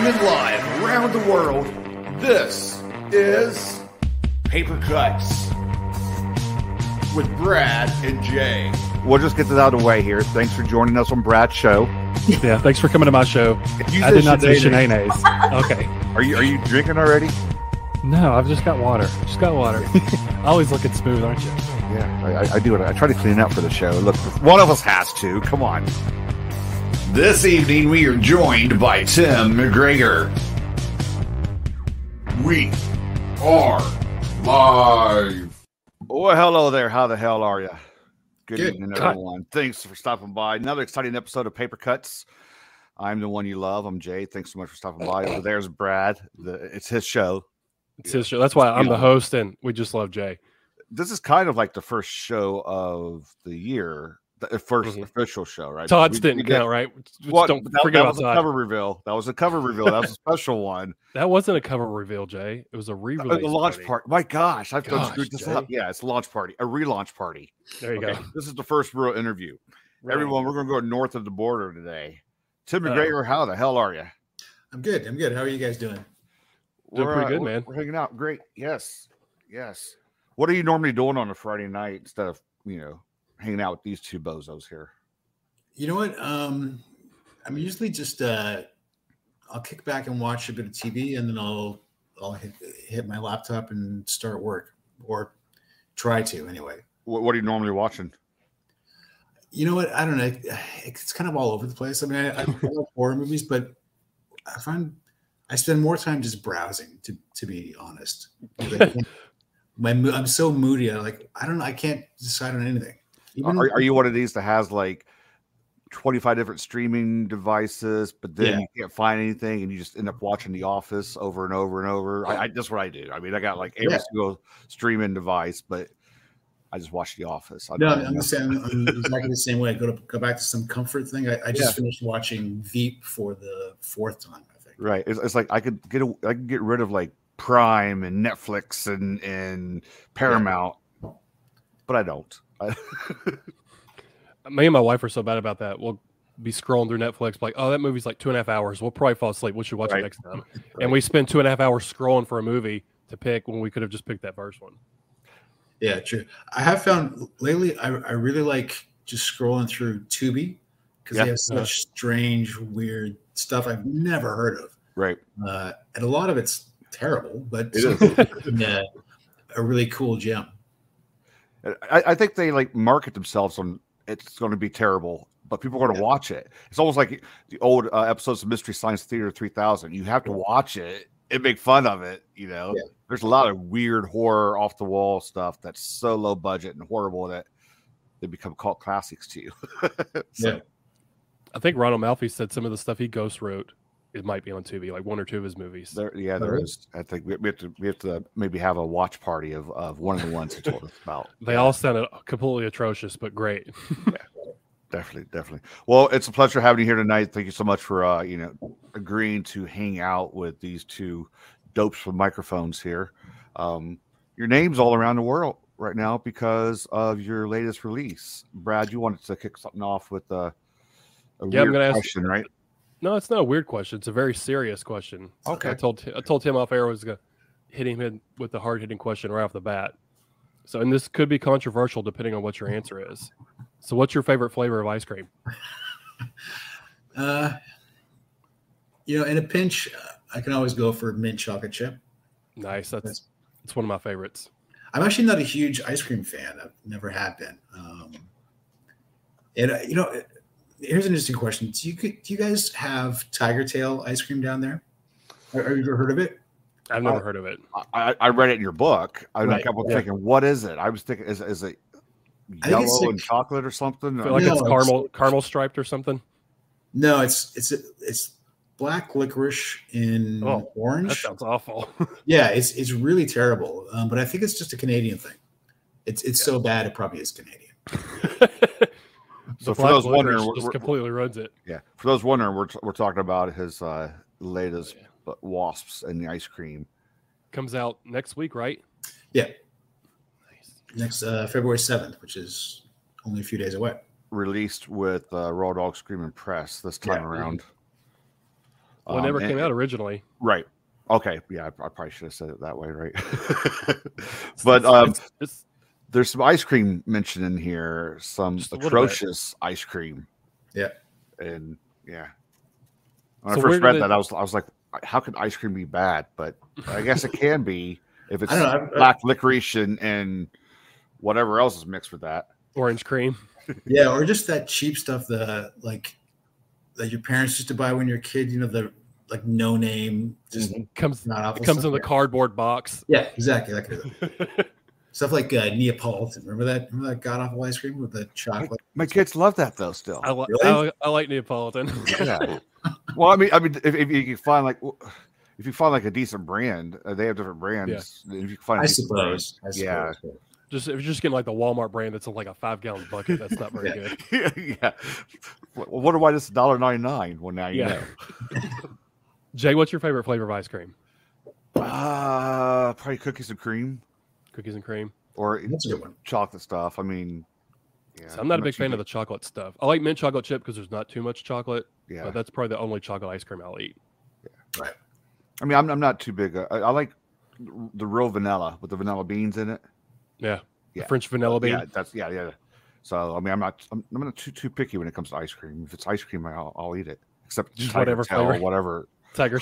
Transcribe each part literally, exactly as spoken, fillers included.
Streaming live around the world, this is Paper Cuts with Brad and Jay. We'll just get this out of the way here. Thanks for joining us on Brad's show. Yeah, thanks for coming to my show. You I did not say shenanigans. shenanigans. Okay. Are you are you drinking already? No, I've just got water. Just got water. Always looking smooth, aren't you? Yeah, I, I, I do it. I try to clean up for the show. Look, one of us has to. Come on. This evening we are joined by Tim McGregor. We are live. Well, hello there. How the hell are you? Good, Good. evening, everyone. Thanks for stopping by. Another exciting episode of Paper Cuts. I'm the one you love. I'm Jay. Thanks so much for stopping by. Over there's Brad. The, it's his show. It's his show. That's why I'm the host, and we just love Jay. This is kind of like the first show of the year. The first mm-hmm. official show, right? Todd's we, didn't we count, did, right? What, don't that, forget that about was a Todd. cover reveal. That was a cover reveal. That was a special one. That wasn't a cover reveal, Jay. It was a re-release. A launch party. party. My gosh, I've Gosh, screwed this Jay. up. Yeah, it's a launch party, a relaunch party. There you okay. go. This is the first real interview. Right. Everyone, we're going to go north of the border today. Tim McGregor, how the hell are you? I'm good. I'm good. How are you guys doing? Doing we're, pretty good, uh, man. We're hanging out. Great. Yes. Yes. What are you normally doing on a Friday night instead of, you know, hanging out with these two bozos here? You know what? Um, I'm usually just uh, I'll kick back and watch a bit of T V, and then I'll I'll hit, hit my laptop and start work, or try to anyway. What, what are you normally watching? You know what? I don't know. It's kind of all over the place. I mean, I, I love horror movies, but I find I spend more time just browsing. To to be honest, my I'm so moody. I like I don't know. I can't decide on anything. Even are, are you one of these that has like twenty-five different streaming devices, but then Yeah. you can't find anything and you just end up watching The Office over and over and over? I, I that's what I do. I mean, I got like every Yeah. single streaming device, but I just watch The Office. I No, don't I'm, know. the same, I'm exactly the same way. I go to go back to some comfort thing. I, I just Yeah. finished watching Veep for the fourth time, I think. Right. It's, it's like I could get a, I could get rid of like Prime and Netflix and and Paramount, yeah. but I don't. I, Me and my wife are so bad about that. We'll be scrolling through Netflix, like, oh, that movie's like two and a half hours. We'll probably fall asleep. We should watch Right. it next time. Right. And we spend two and a half hours scrolling for a movie to pick when we could have just picked that first one. Yeah, true. I have found lately I, I really like just scrolling through Tubi because Yeah. they have such Yeah. strange, weird stuff I've never heard of. right. Uh, and a lot of it's terrible, but It some is. of it's in a, a really cool gem. I, I think they like market themselves on it's going to be terrible, but people are going to Yeah. watch it. It's almost like the old uh, episodes of Mystery Science Theater three thousand. You have to watch it and make fun of it. You know, Yeah. there's a lot of weird horror, off the wall stuff that's so low budget and horrible that they become cult classics to you. so, Yeah. I think Ronald Malfi said some of the stuff he ghost wrote, it might be on Tubi, like one or two of his movies. there, yeah, there really? is. I think we, we have to we have to maybe have a watch party of, of one of the ones he told us about. They all sounded completely atrocious, but great. Definitely, definitely. Well, it's a pleasure having you here tonight. Thank you so much for uh, you know, agreeing to hang out with these two dopes with microphones here. Um, your name's all around the world right now because of your latest release. Brad, you wanted to kick something off with uh, a Yeah, I'm weird gonna ask- question, right? No, it's not a weird question. It's a very serious question. Okay. I told I told Tim off air I was going to hit him in with the hard hitting question right off the bat. So, and this could be controversial depending on what your answer is. So, what's your favorite flavor of ice cream? Uh, you know, in a pinch, uh, I can always go for mint chocolate chip. Nice. That's That's- it's one of my favorites. I'm actually not a huge ice cream fan. I've never have been. Um, and uh, you know, here's an interesting question: Do you do you guys have Tiger Tail ice cream down there? Have have you ever heard of it? I've never Uh, heard of it. I, I read it in your book. I, Right. I kept Yeah. thinking, what is it? I was thinking, is, is it I think yellow it's like- and chocolate or something? I feel like No, it's it's- caramel caramel striped or something. No, it's it's it's black licorice in Oh, That orange. sounds awful. Yeah, it's it's really terrible. Um, but I think it's just a Canadian thing. It's it's so bad it probably is Canadian. So The for black those wondering, licorice we're- just we're- completely runs it. Yeah, for those wondering, we're we're talking about his uh, latest Yeah. but wasps and the ice cream. Comes out next week, right? Yeah, Nice. next uh, February seventh, which is only a few days away. Released with uh, Raw Dog Screaming Press this time Yeah. around. Well, it never Um, came and- out originally. Right. Okay. Yeah, I, I probably should have said it that way, right? But um, It's, it's there's some ice cream mentioned in here, some Just a little bit. atrocious ice cream. Yeah. And yeah, when So I where first did read it- that, I was I was like, how can ice cream be bad? But I guess it can be if it's I don't know, I've- black licorice and, and whatever else is mixed with that. orange cream. Yeah, or just that cheap stuff that like that your parents used to buy when you're a kid. You know, the like no name, just Comes not it awful comes stuff. in the cardboard box. Yeah, exactly. Like stuff like uh, Neapolitan. Remember that? Remember that god awful ice cream with the chocolate? My kids love that though. Still, I, li- Really? I, I like Neapolitan. yeah. Well, I mean, I mean, if, if you can find like, if you find like a decent brand, uh, they have different brands. If you can find, a I decent brand- suppose. I suppose. Yeah. Just if you're just getting like the Walmart brand that's in like a five gallon bucket, that's not very Yeah. good. yeah. Well, wonder why this is one dollar ninety-nine. Well, now you Yeah. know. Jay, what's your favorite flavor of ice cream? Uh, probably cookies and cream Cookies and cream. or That's a good one. chocolate stuff. I mean, yeah, So I'm not a big fan of the chocolate stuff. I like mint chocolate chip because there's not too much chocolate, Yeah, but that's probably the only chocolate ice cream I'll eat. I mean, I'm, I'm not too big. I, I like the real vanilla with the vanilla beans in it. Yeah. Yeah. The French vanilla bean. Yeah, that's yeah, yeah. So I mean, I'm not I'm, I'm not too too picky when it comes to ice cream. If it's ice cream, I'll, I'll eat it. Except Just Tiger whatever Tail or flavor. whatever. Tiger.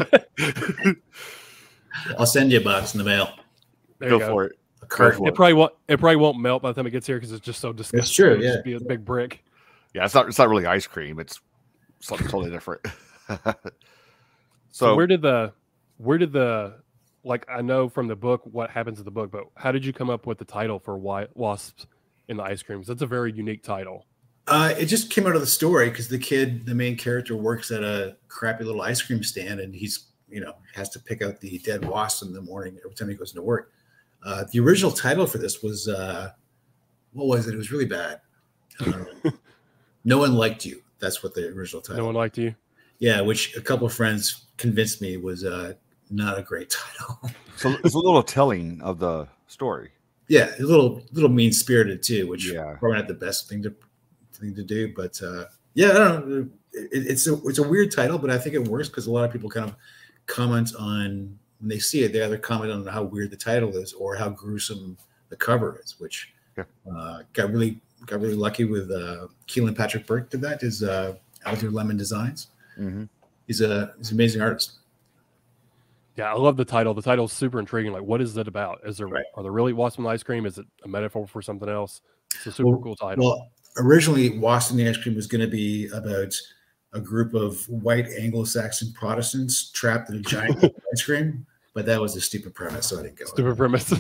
I'll send you a box in the mail. There Go you go. for it. A carton. It probably won't. It probably won't melt by the time it gets here because it's just so disgusting. true, It'll just yeah. be a big brick. Yeah, it's not it's not really ice cream. It's something totally different. So, so where did the, where did the, like I know from the book what happens in the book, but how did you come up with the title for Wa- Wasps in the Ice Creams? That's a very unique title. Uh, it just came out of the story because the kid, the main character, works at a crappy little ice cream stand, and he's, you know, has to pick out the dead wasps in the morning every time he goes into work. Uh, the original title for this was, uh, what was it? It was really bad. Uh, No One Liked You. That's what the original title. No one liked you. Yeah, which a couple of friends convinced me was uh, not a great title. so it's a little telling of the story. Yeah, a little little mean spirited too, which Yeah. probably not the best thing to thing to do. But uh, yeah, I don't know. It, it's a it's a weird title, but I think it works because a lot of people kind of comment on when they see it. They either comment on how weird the title is or how gruesome the cover is, which Yeah. uh, got really got really lucky with uh, Keelan Patrick Burke did that. Is uh, Alder Lemon Designs. Mm-hmm. He's a he's an amazing artist. Yeah, I love the title. The title's super intriguing. Like, what is it about? Is there Right. are there really wasps in the ice cream? Is it a metaphor for something else? It's a super Well- cool title. Well, originally, Wasp and the Ice Cream was going to be about a group of white Anglo-Saxon Protestants trapped in a giant ice cream, but that was a stupid premise, so I didn't go. with Stupid it. premise.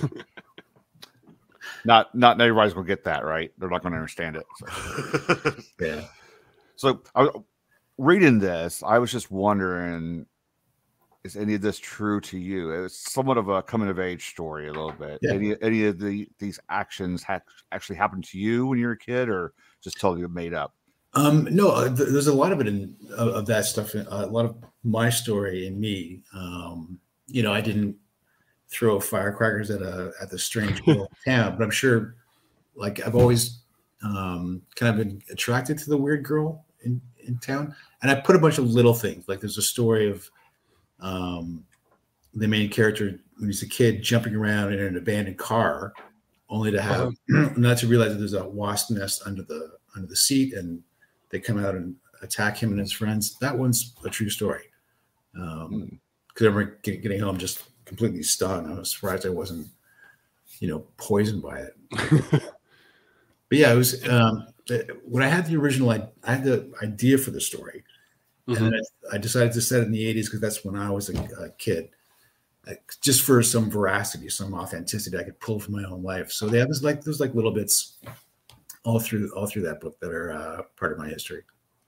Not not everybody's gonna get that right. They're not gonna understand it. So, Yeah. so I was reading this. I was just wondering, is any of this true to you? It's somewhat of a coming of age story, a little bit. Yeah. Any any of the these actions ha- actually happened to you when you were a kid, or just totally made up? Um, no, uh, th- there's a lot of it in of, of that stuff. Uh, a lot of my story in me. Um, you know, I didn't throw firecrackers at a at the strange little town, but I'm sure, like I've always um, kind of been attracted to the weird girl in in town, and I put a bunch of little things. Like there's a story of um, the main character when he's a kid jumping around in an abandoned car, only to have not to realize that there's a wasp nest under the under the seat, and they come out and attack him and his friends. That one's a true story. Um, because I remember get- getting home just completely stunned. I was surprised I wasn't, you know, poisoned by it. But yeah, it was um, when I had the original. I, I had the idea for the story, Mhm. and then I, I decided to set it in the eighties because that's when I was a, a kid. Like, just for some veracity, some authenticity I could pull from my own life. So yeah, there's like there's like little bits all through all through that book that are uh, part of my history.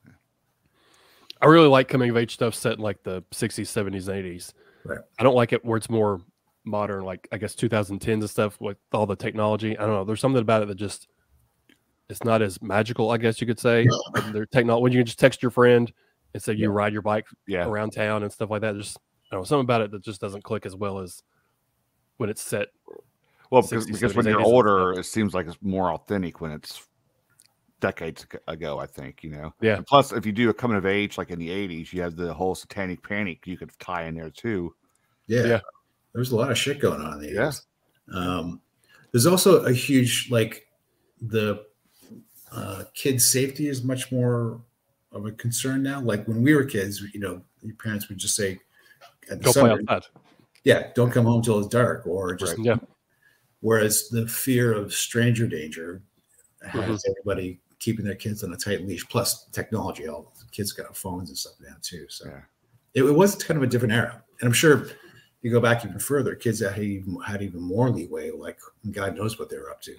I really like coming of age stuff set in like the sixties, seventies, and eighties. Right. I don't like it where it's more modern, like I guess twenty tens and stuff with all the technology. I don't know. There's something about it that just it's not as magical, I guess you could say. Their technology when you can just text your friend and say you Yeah. ride your bike Yeah, around town and stuff like that. Just I don't know, something about it that just doesn't click as well as when it's set. well, because, sixties, because when seventies, you're eighties and older, it seems like it's more authentic when it's decades ago, I think, you know. Yeah. And plus, if you do a coming of age like in the eighties, you have the whole Satanic Panic you could tie in there too. Yeah. Yeah. There was a lot of shit going on in the Yeah. eighties. Um, there's also a huge, like, the uh, kids' safety is much more of a concern now. Like when we were kids, you know, your parents would just say, at the Go play summer, outside. yeah, don't come home till it's dark, or just, Yeah. whereas the fear of stranger danger has Mhm. everybody keeping their kids on a tight leash, plus technology. All the kids got phones and stuff now too. So Yeah. it, it was kind of a different era. And I'm sure you go back even further, kids that had even, had even more leeway, like God knows what they were up to.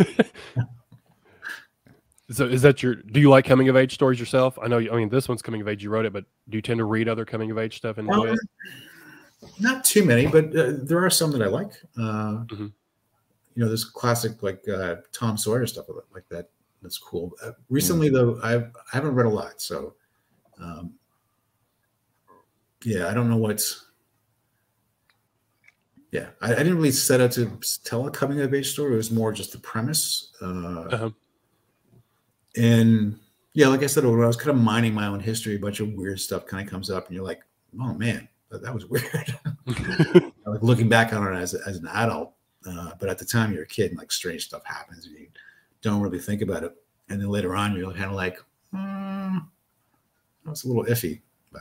So is that your, do you like coming of age stories yourself? I know, you, I mean, this one's coming of age, you wrote it, but do you tend to read other coming of age stuff and enjoy Um, it? Not too many, but uh, there are some that I like. Uh, Mhm. You know, there's classic like uh, Tom Sawyer stuff like that. That's cool. Uh, recently, though, I've I haven't read a lot, so um, yeah, I don't know what's. Yeah, I, I didn't really set out to tell a coming of age story. It was more just the premise. Uh, Uh-huh. And yeah, like I said, when I was kind of mining my own history, a bunch of weird stuff kind of comes up, and you're like, "Oh man, that, that was weird." Like looking back on it as, as an adult, uh, but at the time you're a kid, and like strange stuff happens, and you don't really think about it. And then later on, you're kind of like, mm, "That's a little iffy." But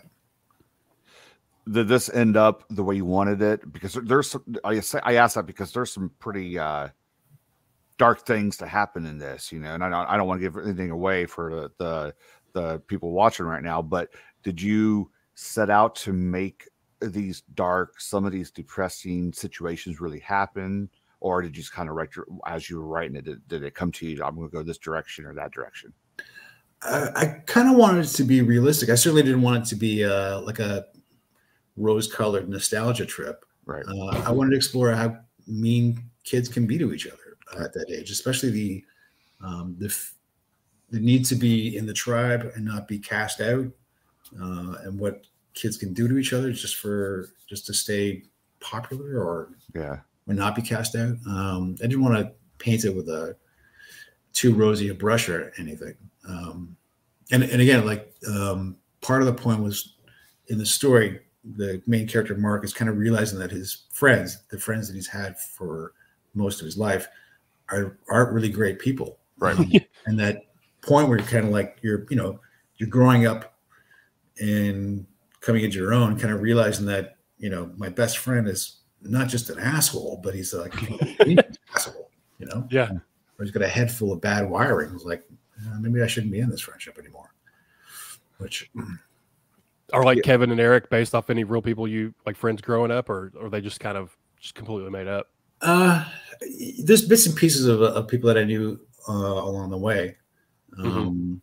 Did this end up the way you wanted it? Because there's some, I say I asked that because there's some pretty uh, dark things to happen in this, you know, and I don't, I don't want to give anything away for the, the the people watching right now. But did you set out to make these dark, some of these depressing situations really happen, or did you just kind of write your as you were writing it? Did, did it come to you? I'm going to go this direction or that direction. I, I kind of wanted it to be realistic. I certainly didn't want it to be uh, like a rose-colored nostalgia trip. Right. Uh, I wanted to explore how mean kids can be to each other at that age, especially the um, the the need to be in the tribe and not be cast out, uh, and what kids can do to each other just for just to stay popular or Yeah. or not be cast out. Um, I didn't want to paint it with a too rosy a brush or anything. Um, and and again, like um, part of the point was in the story, the main character Mark is kind of realizing that his friends, the friends that he's had for most of his life, are aren't really great people. Right. Um, and that point where you're kind of like you're, you know, you're growing up and coming into your own, kind of realizing that, you know, my best friend is not just an asshole, but he's like an asshole, you know? Yeah. Or he's got a head full of bad wiring. It's like, uh, maybe I shouldn't be in this friendship anymore. Which Are like Yeah. Kevin and Eric based off any real people you like friends growing up, or, or are they just kind of just completely made up? uh, there's bits and pieces of, of people that I knew uh, along the way. Um,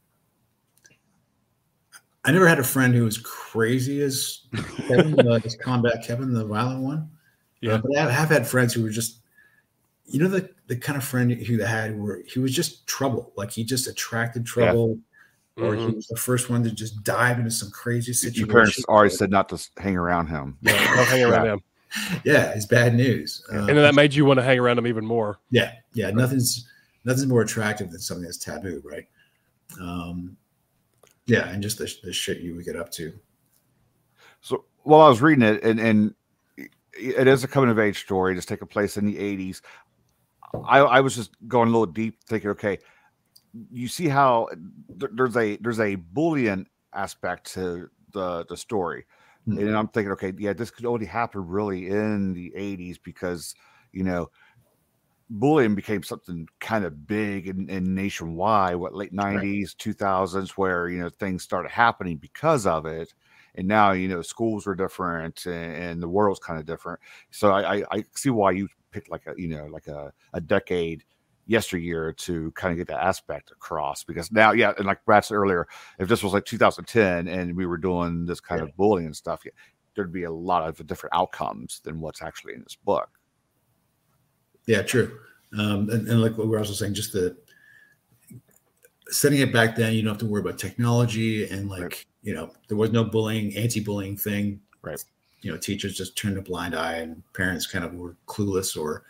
I never had a friend who was crazy as Kevin, uh, as Combat Kevin, the violent one. Yeah. Uh, but I have had friends who were just, you know, the the kind of friend who I had where he was just trouble. Like he just attracted trouble, or he Mhm. was the first one to just dive into some crazy Your situation. parents already said not to s- hang around him. Don't hang around Yeah. them. Yeah, it's bad news. Uh, And then that made you want to hang around them even more. Yeah, yeah. Nothing's nothing's more attractive than something that's taboo, right? Um, yeah, and just the, the shit you would get up to. So while I was reading it, and and it is a coming of age story, just taking place in the eighties. I, I was just going a little deep, thinking, okay, you see how th- there's a there's a bullying aspect to the the story, Mhm. and I'm thinking, okay, yeah, this could only happen really in the eighties because you know bullying became something kind of big and, and nationwide. What late nineties, two thousands, where you know things started happening because of it. And now, you know, schools are different and, and the world's kind of different. So I, I, I see why you picked like a, you know, like a, a decade yesteryear to kind of get that aspect across. Because now, yeah, and like Brad said earlier, if this was like two thousand ten and we were doing this kind Yeah. of bullying and stuff, yeah, there'd be a lot of different outcomes than what's actually in this book. Yeah, true. Um, and, and like what we're also saying, just the setting it back then, you don't have to worry about technology and like, Right. you know, there was no bullying, anti-bullying thing. Right. You know, teachers just turned a blind eye and parents kind of were clueless or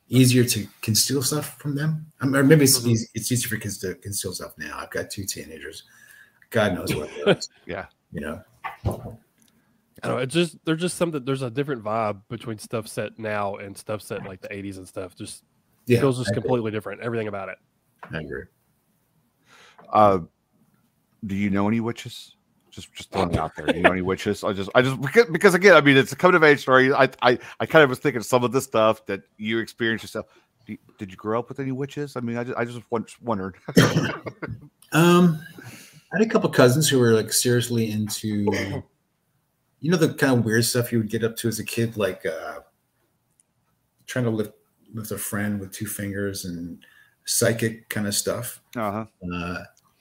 easier to conceal stuff from them. I mean, or maybe it's Mhm. easy, it's easier for kids to conceal stuff now. I've got two teenagers. God knows what it is. Yeah. You know. I don't know. It's just there's just something. There's a different vibe between stuff set now and stuff set in like the eighties and stuff. Just Yeah, feels just I agree. completely different. Everything about it. I agree. Uh, do you know any witches? Just, just throwing it out there. Do you know any witches? I just, I just because, because again, I mean, it's a coming of age story. I, I, I kind of was thinking of some of the stuff that you experienced yourself. Do you, did you grow up with any witches? I mean, I just, I just wondered. Um, I had a couple cousins who were like seriously into, you know, the kind of weird stuff you would get up to as a kid, like uh, trying to lift lift a friend with two fingers and psychic kind of stuff. Uh-huh. Uh,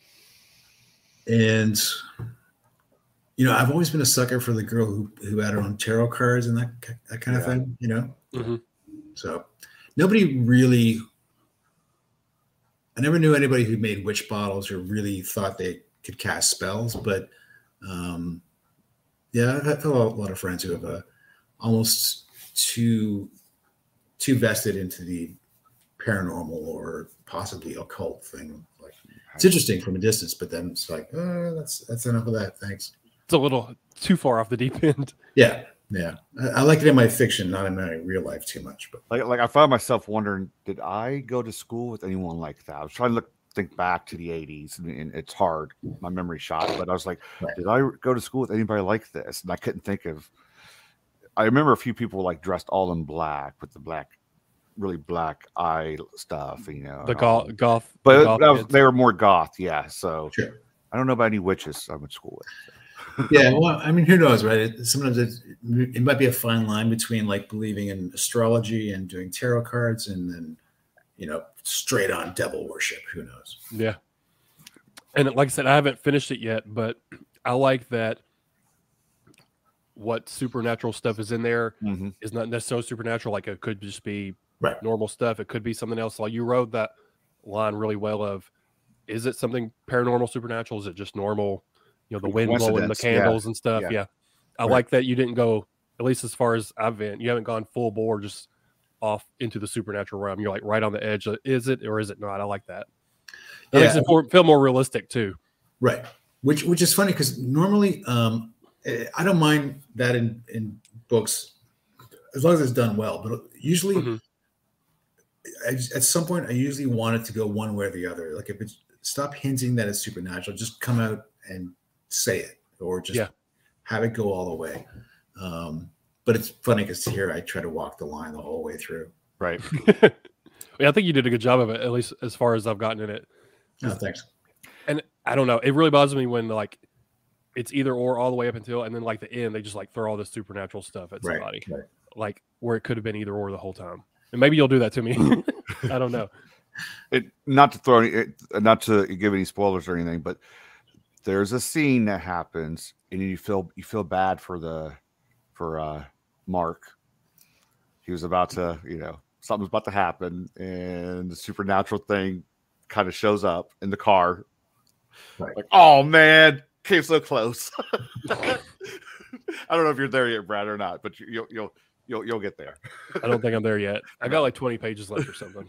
and you know, I've always been a sucker for the girl who who had her own tarot cards and that that kind of Yeah. thing. You know, Mhm. so nobody really. I never knew anybody who made witch bottles or really thought they could cast spells, but um, yeah, I've had a lot of friends who have uh, almost too too vested into the paranormal or possibly occult thing. Like it's interesting from a distance, but then it's like, oh, that's that's enough of that. Thanks. It's a little too far off the deep end. Yeah, yeah. I, I like it in my fiction, not in my real life too much. But Like, like I found myself wondering, did I go to school with anyone like that? I was trying to look, think back to the eighties, and, and it's hard. My memory shot, but I was like, Right. did I go to school with anybody like this? And I couldn't think of. I remember a few people like dressed all in black with the black, really black eye stuff, you know. The and all goth, that. goth, the but goth that was, kids. they were more goth, yeah. So sure. I don't know about any witches I went to school with. Yeah, well, I mean, who knows, right? It, sometimes it, it might be a fine line between like believing in astrology and doing tarot cards, and then you know, straight on devil worship. Who knows? Yeah. And like I said, I haven't finished it yet, but I like that what supernatural stuff is in there Mhm. is not necessarily supernatural. Like it could just be Right. normal stuff. It could be something else. Like you wrote that line really well of, is it something paranormal, supernatural? Is it just normal? You know, the wind blowing the Coincidence, yeah. candles and stuff. Yeah. Yeah. I Right. like that you didn't go, at least as far as I've been, you haven't gone full bore just off into the supernatural realm. You're like right on the edge. Of, is it or is it not? I like that. That makes Yeah. it more, feel more realistic too. Right. Which which is funny because normally um, eh, I don't mind that in in books as long as it's done well. But usually, Mhm. I, at some point, I usually want it to go one way or the other. Like if it's stop hinting that it's supernatural, just come out and say it, or just Yeah. have it go all the way. Um, but it's funny because here I try to walk the line the whole way through. Right. Yeah, I think you did a good job of it, at least as far as I've gotten in it. Oh, thanks. And I don't know, it really bothers me when like it's either or all the way up until, and then like the end, they just like throw all this supernatural stuff at Right. somebody, Right. like where it could have been either or the whole time. And maybe you'll do that to me. I don't know. It, not to throw any, it, not to give any spoilers or anything, but there's a scene that happens, and you feel you feel bad for the for uh, Mark. He was about to, you know, something's about to happen, and the supernatural thing kind of shows up in the car. Right. Like, oh man, came so close. I don't know if you're there yet, Brad, or not, but you, you'll you'll you'll you'll get there. I don't think I'm there yet. I got like twenty pages left or something.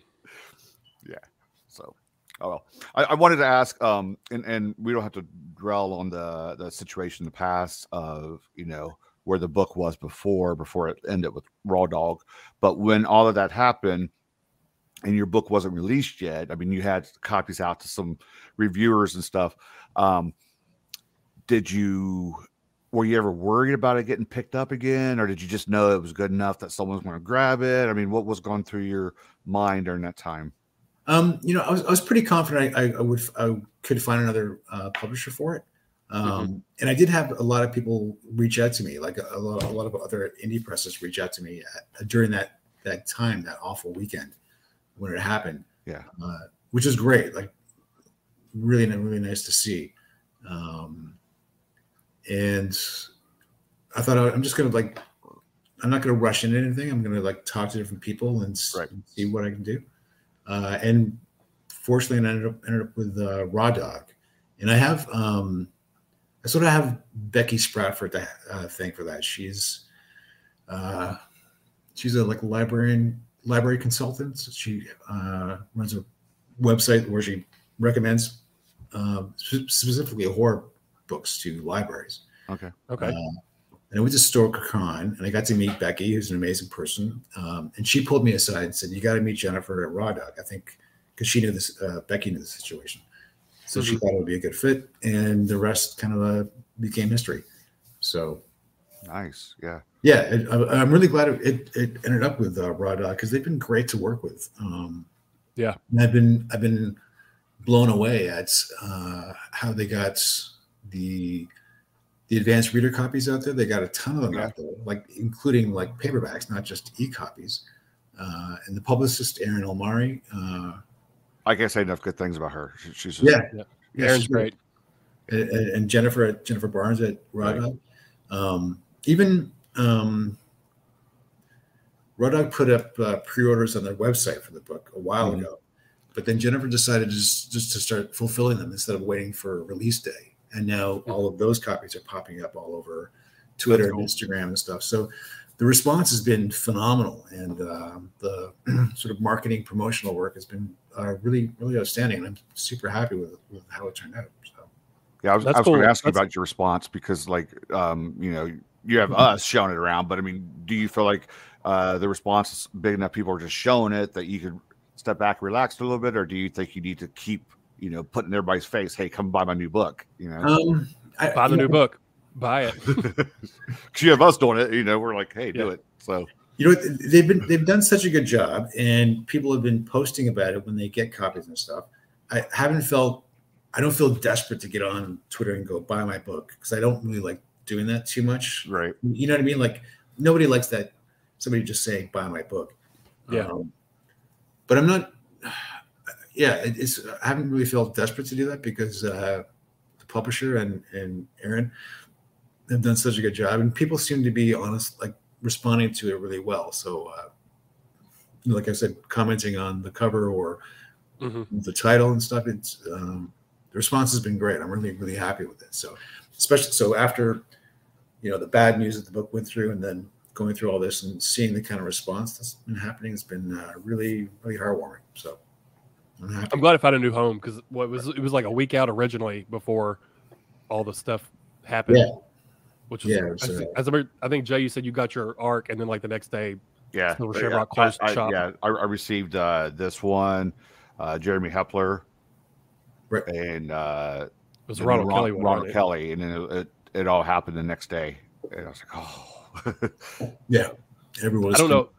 So, oh well. I, I wanted to ask, um, and, and we don't have to dwell on the the situation in the past of, you know, where the book was before before it ended with Raw Dog, but when all of that happened and your book wasn't released yet, I mean, you had copies out to some reviewers and stuff. Um, did you were you ever worried about it getting picked up again, or did you just know it was good enough that someone's going to grab it? I mean, what was going through your mind during that time? Um, you know, I was I was pretty confident I, I, I would I could find another uh, publisher for it, um, and I did have a lot of people reach out to me, like a, a lot a lot of other indie presses reach out to me at, during that that time, that awful weekend when it happened. Yeah, uh, which is great, like really really nice to see. Um, and I thought I'm just gonna like I'm not gonna rush into anything. I'm gonna like talk to different people and Right. see what I can do. Uh, and fortunately, I ended up ended up with uh, Raw Dog, and I have um, I sort of have Becky Spratford to uh, thank for that. She's uh, she's a like librarian library consultant. She uh, runs a website where she recommends uh, specifically horror books to libraries. Okay. Okay. Uh, and I went to StokerCon, and I got to meet Becky, who's an amazing person. Um, and she pulled me aside and said, "You got to meet Jennifer at Raw Dog." I think because she knew this, uh, Becky knew the situation, so mm-hmm. she thought it would be a good fit, and the rest kind of uh, became history. So nice, yeah, yeah. It, I, I'm really glad it, it ended up with uh, Raw Dog because they've been great to work with. Um, yeah, and I've been I've been blown away at uh, how they got the. The advanced reader copies out there, they got a ton of them yeah. out there, like including like paperbacks, not just e-copies. Uh, and the publicist, Erin Almari. Uh, I can't say enough good things about her. She, she's just, yeah, yeah. yeah, Erin's great. And, and Jennifer Jennifer Barnes at Raw Dog. Right. Um, even um, Raw Dog put up uh, pre-orders on their website for the book a while mm-hmm. ago, but then Jennifer decided just just to start fulfilling them instead of waiting for release day. And now all of those copies are popping up all over Twitter cool. and Instagram and stuff. So the response has been phenomenal. And uh, the sort of marketing promotional work has been uh, really, really outstanding. And I'm super happy with, with how it turned out. So yeah, I was, I was cool. going to ask you about your response because, like, um, you know, you have us showing it around. But, I mean, do you feel like uh, the response is big enough people are just showing it that you could step back, relax a little bit? Or do you think you need to keep you know, put in everybody's face, hey, come buy my new book, you know, um, I, buy the new know, book, buy it. Because you have us doing it, you know, we're like, hey, do yeah. it. So, you know, they've been, they've done such a good job and people have been posting about it when they get copies and stuff. I haven't felt, I don't feel desperate to get on Twitter and go buy my book because I don't really like doing that too much. Right. You know what I mean? Like nobody likes that. Somebody just saying, buy my book. Yeah. Um, but I'm not, Yeah, it's. I haven't really felt desperate to do that because uh, the publisher and and Erin have done such a good job, and people seem to be honest, like responding to it really well. So, uh, like I said, commenting on the cover or mm-hmm. the title and stuff. It's um, the response has been great. I'm really really happy with it. So, especially so after you know the bad news that the book went through, and then going through all this and seeing the kind of response that's been happening has been uh, really really heartwarming. So. I'm, I'm glad it found a new home because what was it was like a week out originally before all the stuff happened. Yeah. Which was, yeah, was, I, uh, as I, I think Jay, you said you got your arc, and then like the next day, yeah, Silver Shamrock closed I, I, shop. Yeah, I, I received uh, this one, uh, Jeremy Hepler, right. and uh, it was Ronald Ron, Kelly. One, Ronald Kelly, and then it, it, it all happened the next day, and I was like, oh, yeah, everyone. I don't know.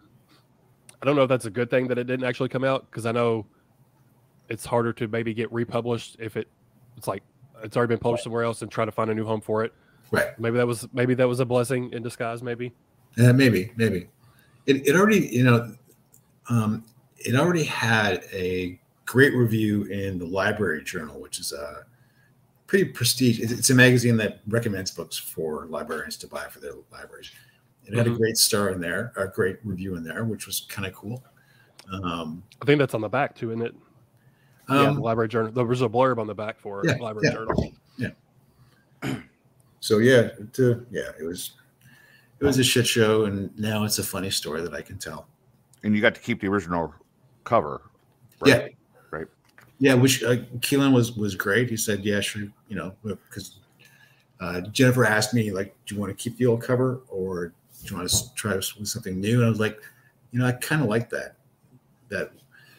I don't know if that's a good thing that it didn't actually come out because I know. It's harder to maybe get republished if it it's like it's already been published somewhere else and try to find a new home for it. Right. Maybe that was maybe that was a blessing in disguise. Maybe. Yeah, maybe, maybe. It it already you know, um, it already had a great review in the Library Journal, which is a pretty prestigious. It's a magazine that recommends books for librarians to buy for their libraries. It had mm-hmm. a great star in there, a great review in there, which was kind of cool. Um, I think that's on the back too, isn't it? Um, yeah, the Library Journal. There was a blurb on the back for yeah, Library yeah, Journal. Yeah. So yeah, it, uh, yeah, it was it was a shit show, and now it's a funny story that I can tell. And you got to keep the original cover, right? Yeah, right. Yeah, which uh, Keelan was was great. He said, "Yeah, sure," you know, because uh, Jennifer asked me like, "Do you want to keep the old cover, or do you want to try with something new?" And I was like, "You know, I kind of like that that."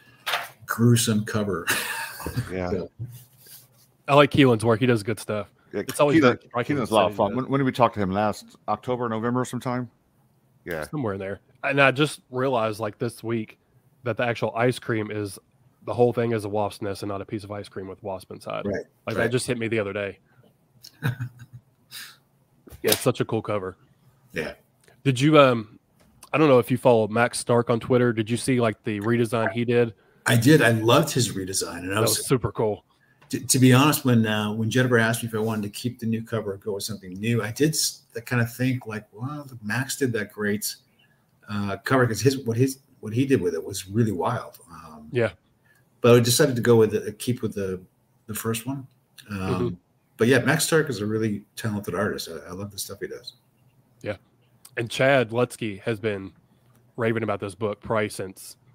gruesome cover. Yeah. So. I like Keelan's work. He does good stuff. Yeah, it's always Keelan, Keelan's a lot of fun. When, when did we talk to him last? October, November sometime? Yeah. Somewhere in there. And I just realized like this week that the actual ice cream is the whole thing is a wasp's nest and not a piece of ice cream with wasp inside. Right. Like right. that just hit me the other day. Yeah, it's such a cool cover. Yeah. Did you um I don't know if you follow Max Stark on Twitter. Did you see like the redesign he did? I did. I loved his redesign, and I that was, was super cool. To, to be honest, when uh, when Jennifer asked me if I wanted to keep the new cover or go with something new, I did that kind of think like, wow, Max did that great uh, cover because his what his what he did with it was really wild. Um, yeah, but I decided to go with the, keep with the the first one. Um, mm-hmm. But yeah, Max Stark is a really talented artist. I, I love the stuff he does. Yeah, and Chad Lutzke has been raving about this book probably since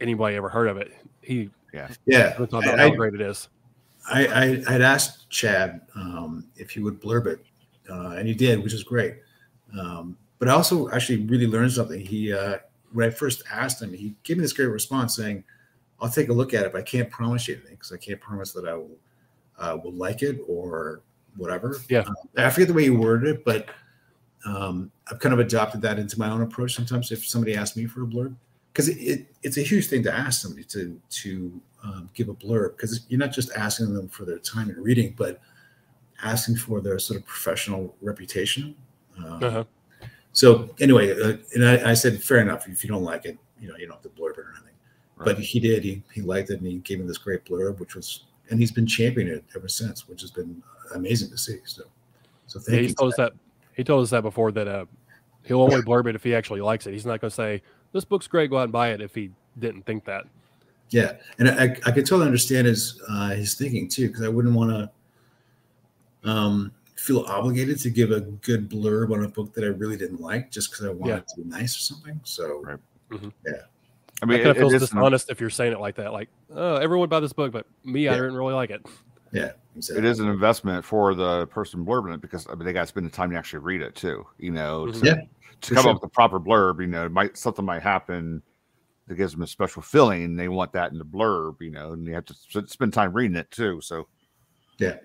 anybody ever heard of it. He Yeah, Yeah, we're talking about I, how great it is. I, I I'd asked Chad um, if he would blurb it, uh, and he did, which is great. Um, but I also actually really learned something. He uh, when I first asked him, he gave me this great response saying, "I'll take a look at it, but I can't promise you anything because I can't promise that I will uh, will like it or whatever." Yeah, um, I forget the way he worded it, but um, I've kind of adopted that into my own approach. Sometimes if somebody asks me for a blurb, because it, it, it's a huge thing to ask somebody to to um, give a blurb, because you're not just asking them for their time in reading, but asking for their sort of professional reputation. Um, uh-huh. So anyway, uh, and I, I said, fair enough. If you don't like it, you know, you don't have to blurb it or anything. Right. But he did. He he liked it, and he gave me this great blurb, which was, and he's been championing it ever since, which has been amazing to see. So, so thank Yeah, you. he told us that. He told us that before that uh, he'll only blurb it if he actually likes it. He's not going to say this book's great, go out and buy it if he didn't think that. Yeah, and I I could totally understand his uh, his thinking too, because I wouldn't want to um, feel obligated to give a good blurb on a book that I really didn't like just because I want Yeah. it to be nice or something. So, Right. Mhm. yeah, I mean, It kind of it- feels it is an- dishonest if you're saying it like that. Like, oh, everyone buy this book, but me, I Yeah. didn't really like it. yeah, it exactly. is an investment for the person blurbing it because I mean, they got to spend the time to actually read it too. You know, Mhm. to, Yeah, to for come sure. up with a proper blurb. You know, it might something might happen that gives them a special feeling. And they want that in the blurb. You know, and you have to s- spend time reading it too. So Yeah,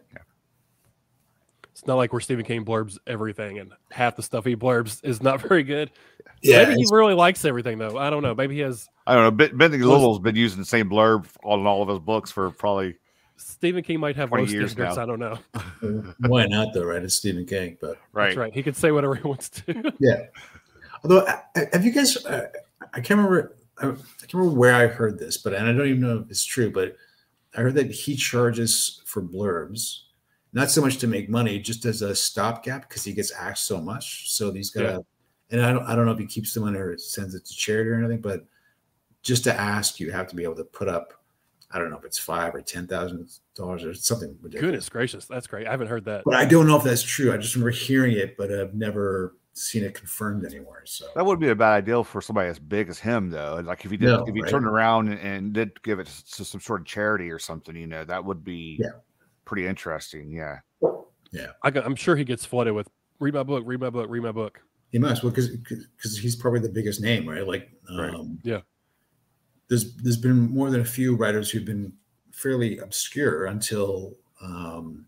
It's not like where Stephen King blurbs everything, and half the stuff he blurbs is not very good. yeah. Maybe he it's- really likes everything, though. I don't know. Maybe he has. I don't know. Ben- Benedict Well, Little's been using the same blurb on all of his books for probably Stephen King might have twenty low years standards. now. I don't know. Why not though, right? It's Stephen King, but right. That's right. He can say whatever he wants to. yeah. Although, I- I- have you guys? Uh, I can't remember. I, I can't remember where I heard this, but and I don't even know if it's true. But I heard that he charges for blurbs, not so much to make money, just as a stopgap because he gets asked so much. So he's got to. Yeah. And I don't. I don't know if he keeps the money or sends it to charity or anything, but just to ask, you have to be able to put up. I don't know if it's five or ten thousand dollars or something ridiculous. Goodness gracious, that's great. I haven't heard that. But I don't know if that's true. I just remember hearing it, but I've never seen it confirmed anywhere. So That would be a bad idea for somebody as big as him, though. Like if he did, No, if he right? turned around and, and did give it to some sort of charity or something, you know, that would be Yeah. pretty interesting. Yeah. I, I'm sure he gets flooded with read my book, read my book, read my book. he must, well, because because he's probably the biggest name, right? Like, Right. um, Yeah. There's there's been more than a few writers who've been fairly obscure until um,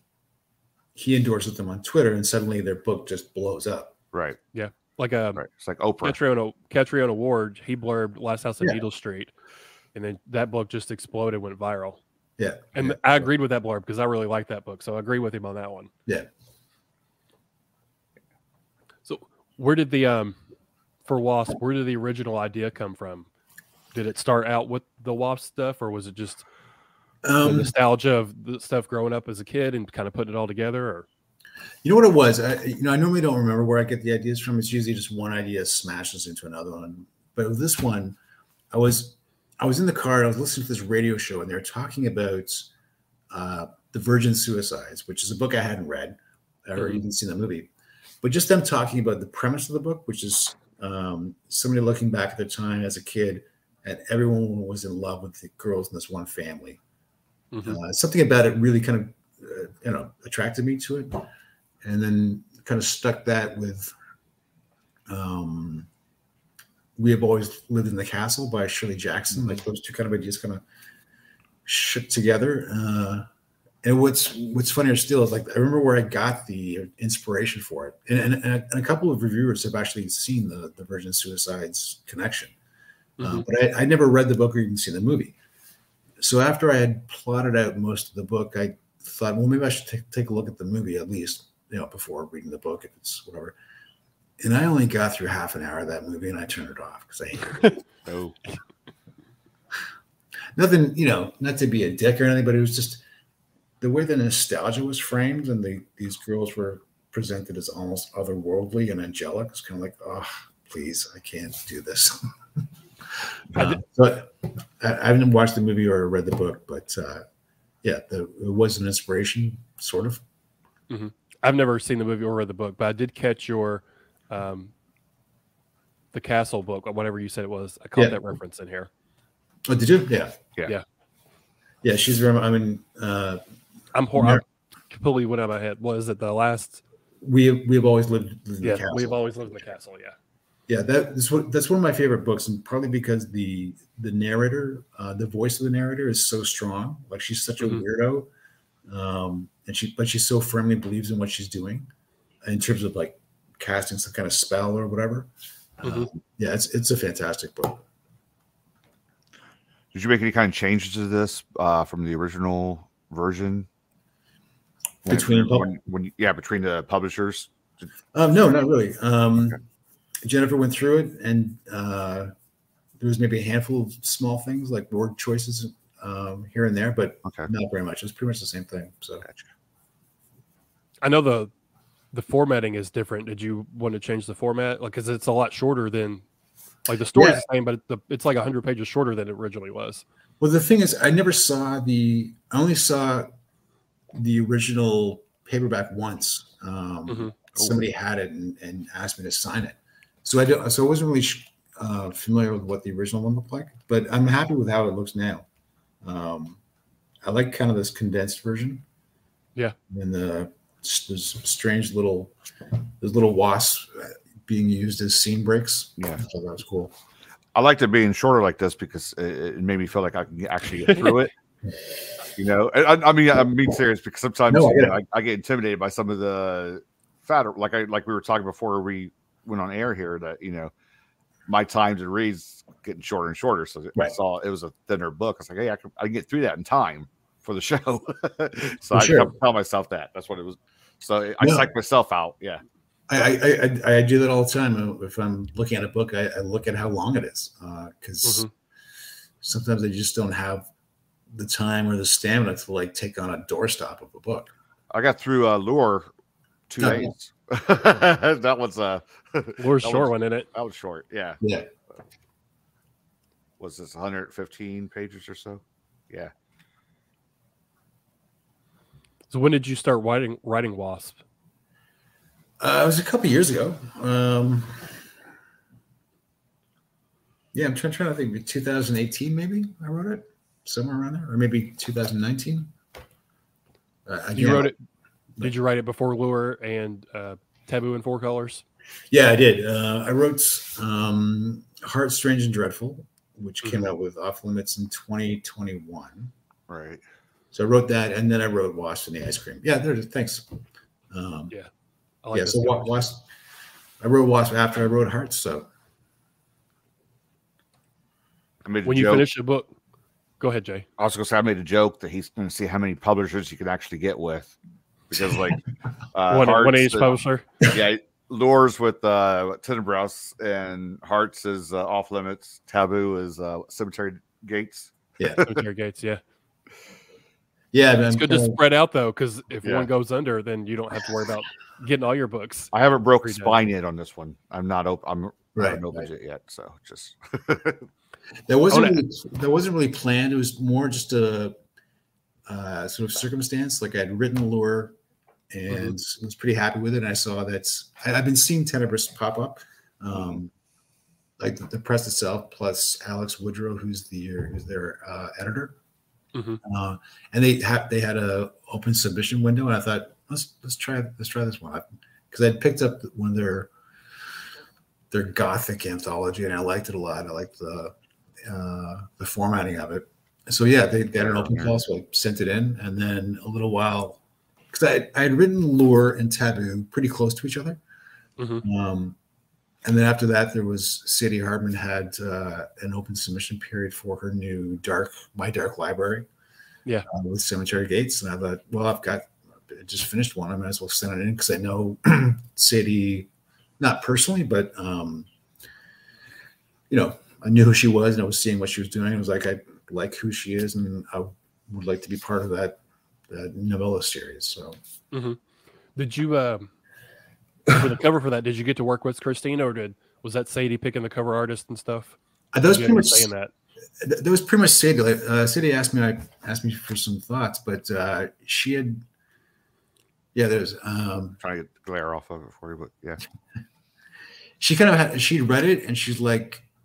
he endorses them on Twitter, and suddenly their book just blows up. Right. Like a Right. It's like Oprah. Catriona Catriona Ward, he blurbed Last House on Yeah. Needle Street, and then that book just exploded, went viral. Yeah, And yeah. I agreed with that blurb because I really liked that book, so I agree with him on that one. Yeah. So where did the um for Wasp? Where did the original idea come from? Did it start out with the Wasp stuff, or was it just the Um, nostalgia of the stuff growing up as a kid and kind of putting it all together? Or You know what it was? I, you know, I normally don't remember where I get the ideas from. It's usually just one idea smashes into another one. But with this one, I was I was in the car and I was listening to this radio show, and they were talking about uh, the Virgin Suicides, which is a book I hadn't read or Mhm. even seen the movie. But just them talking about the premise of the book, which is um, somebody looking back at their time as a kid, and everyone was in love with the girls in this one family. Mhm. Uh, something about it really kind of, uh, you know, attracted me to it, and then kind of stuck that with um, "We Have Always Lived in the Castle" by Shirley Jackson. Like those two kind of ideas kind of shook together. Uh, and what's what's funnier still is like I remember where I got the inspiration for it, and, and, and a couple of reviewers have actually seen the the Virgin Suicides connection, uh, Mhm. but I, I never read the book or even seen the movie. So after I had plotted out most of the book, I thought, well, maybe I should take, take a look at the movie at least, you know, before reading the book, if it's whatever. And I only got through half an hour of that movie, and I turned it off because I hated it. Oh, Nothing, you know, not to be a dick or anything, but it was just the way the nostalgia was framed, and the these girls were presented as almost otherworldly and angelic. It's kind of like, oh, please, I can't do this. I uh, but I, I haven't watched the movie or read the book, but uh, yeah, the, it was an inspiration, sort of. I've never seen the movie or read the book, but I did catch your um the Castle book, whatever you said it was. I caught Yeah. that reference in here. Oh, did you? Yeah. Yeah. Yeah. Yeah, she's very. I mean, uh, I'm hor- Mar- I'm completely went out of my head. Was it the last? we we've always lived, lived in Yeah, the castle. we've always lived in the castle. Yeah. Yeah, that is what that's one of my favorite books, and partly because the the narrator, uh, the voice of the narrator, is so strong. Like she's such a Mhm. weirdo, um, and she but she so firmly believes in what she's doing, in terms of like casting some kind of spell or whatever. Mhm. Um, yeah, it's it's a fantastic book. Did you make any kind of changes to this uh, from the original version? When- Between when, when you- yeah, between the publishers. Um, no, not really. Um, Jennifer went through it, and uh, there was maybe a handful of small things like word choices um, here and there, but Okay. not very much. It's pretty much the same thing. So Gotcha. I know the the formatting is different. Did you want to change the format? Like, because it's a lot shorter than, like the story's Yeah. the same, but the, it's like one hundred pages shorter than it originally was. well, the thing is, I never saw the. I only saw the original paperback once. Um, Mhm. Somebody had it and, and asked me to sign it, so I don't. So I wasn't really uh, familiar with what the original one looked like, but I'm happy with how it looks now. Um, I like kind of this condensed version. Yeah. And the there's strange little there's little wasps being used as scene breaks. Yeah. So that was cool. I liked it being shorter like this because it, it made me feel like I can actually get through it. You know, I, I mean, I'm being serious because sometimes No, I you get know, I, I get intimidated by some of the fatter, like I like we were talking before we went on air here. That you know, my time to read's getting shorter and shorter. So I Right. saw it was a thinner book. I was like, hey, I can, I can get through that in time for the show. So For I sure. kept tell myself that. That's what it was. So I No. psyched myself out. Yeah. I, I, I, I do that all the time. If I'm looking at a book, I, I look at how long it is because Mhm. sometimes I just don't have the time or the stamina to like take on a doorstop of a book. I got through uh, Lure two Oh. days. That was uh, Lure's that short was- one in it. That was short. Yeah. Yeah. Was this one hundred fifteen pages or so? Yeah. So when did you start writing writing Wasp? Uh, it was a couple years ago. Um, yeah, I'm trying, trying to think. two thousand eighteen, maybe I wrote it somewhere around there, or maybe two thousand nineteen. Uh, You again, wrote it. Did you write it before Lure and uh, Taboo in Four Colors? Yeah, I did. Uh, I wrote um, Heart, Strange, and Dreadful, which came Mhm. out with Off Limits in twenty twenty-one. Right. So I wrote that, and then I wrote Wasp and the Ice Cream. Yeah, there it is. Thanks. Um, Yeah. I like yeah, this so Wa- cover. Wasp. I wrote Wasp after I wrote Hearts. So I made a When you joke. finish a book, go ahead, Jay. I was gonna say I made a joke that he's gonna see how many publishers you can actually get with. Because like uh one one Hearts each is- publisher. yeah, Lures with uh Tenebrouse and Hearts is uh, Off Limits, Taboo is uh Cemetery Gates. Cemetery Gates. Yeah. yeah, man. It's good to uh, spread out though, because if Yeah. one goes under, then you don't have to worry about getting all your books. I haven't broke a Pretty spine yet on this one. I'm not open I'm I Right, haven't opened right. it yet, so just That wasn't Oh, no. really, that wasn't really planned. It was more just a uh, sort of circumstance. Like I'd written Lure and was pretty happy with it. And I saw that I, I've been seeing Tenebris pop up, um, like the, the press itself, plus Alex Woodrow, who's the who's their uh, editor. Mhm. Uh, and they had they had a open submission window, and I thought let's let's try let's try this one because I'd picked up one of their their gothic anthology, and I liked it a lot. I liked the uh, the formatting of it. So yeah, they, they had an open call, so I sent it in, and then a little while because I I had written Lure and Taboo pretty close to each other, Mhm. um, and then after that there was Sadie Hardman had uh, an open submission period for her new Dark My Dark Library, Yeah. uh, with Cemetery Gates, and I thought, well, I've got I just finished one, I might as well send it in because I know Sadie, not personally, but um, you know, I knew who she was and I was seeing what she was doing. It was like I like who she is, and I would like to be part of that that novella series. So Did you um for the cover for that? Did you get to work with Christina, or did was that Sadie picking the cover artist and stuff? uh, that was You pretty had much to say in that. th- that was pretty much Sadie. Like, uh, Sadie asked me, I asked me for some thoughts, but uh, she had, yeah, there's, um, trying to get the glare off of it for you, but yeah. she kind of had, she'd read it and she's like,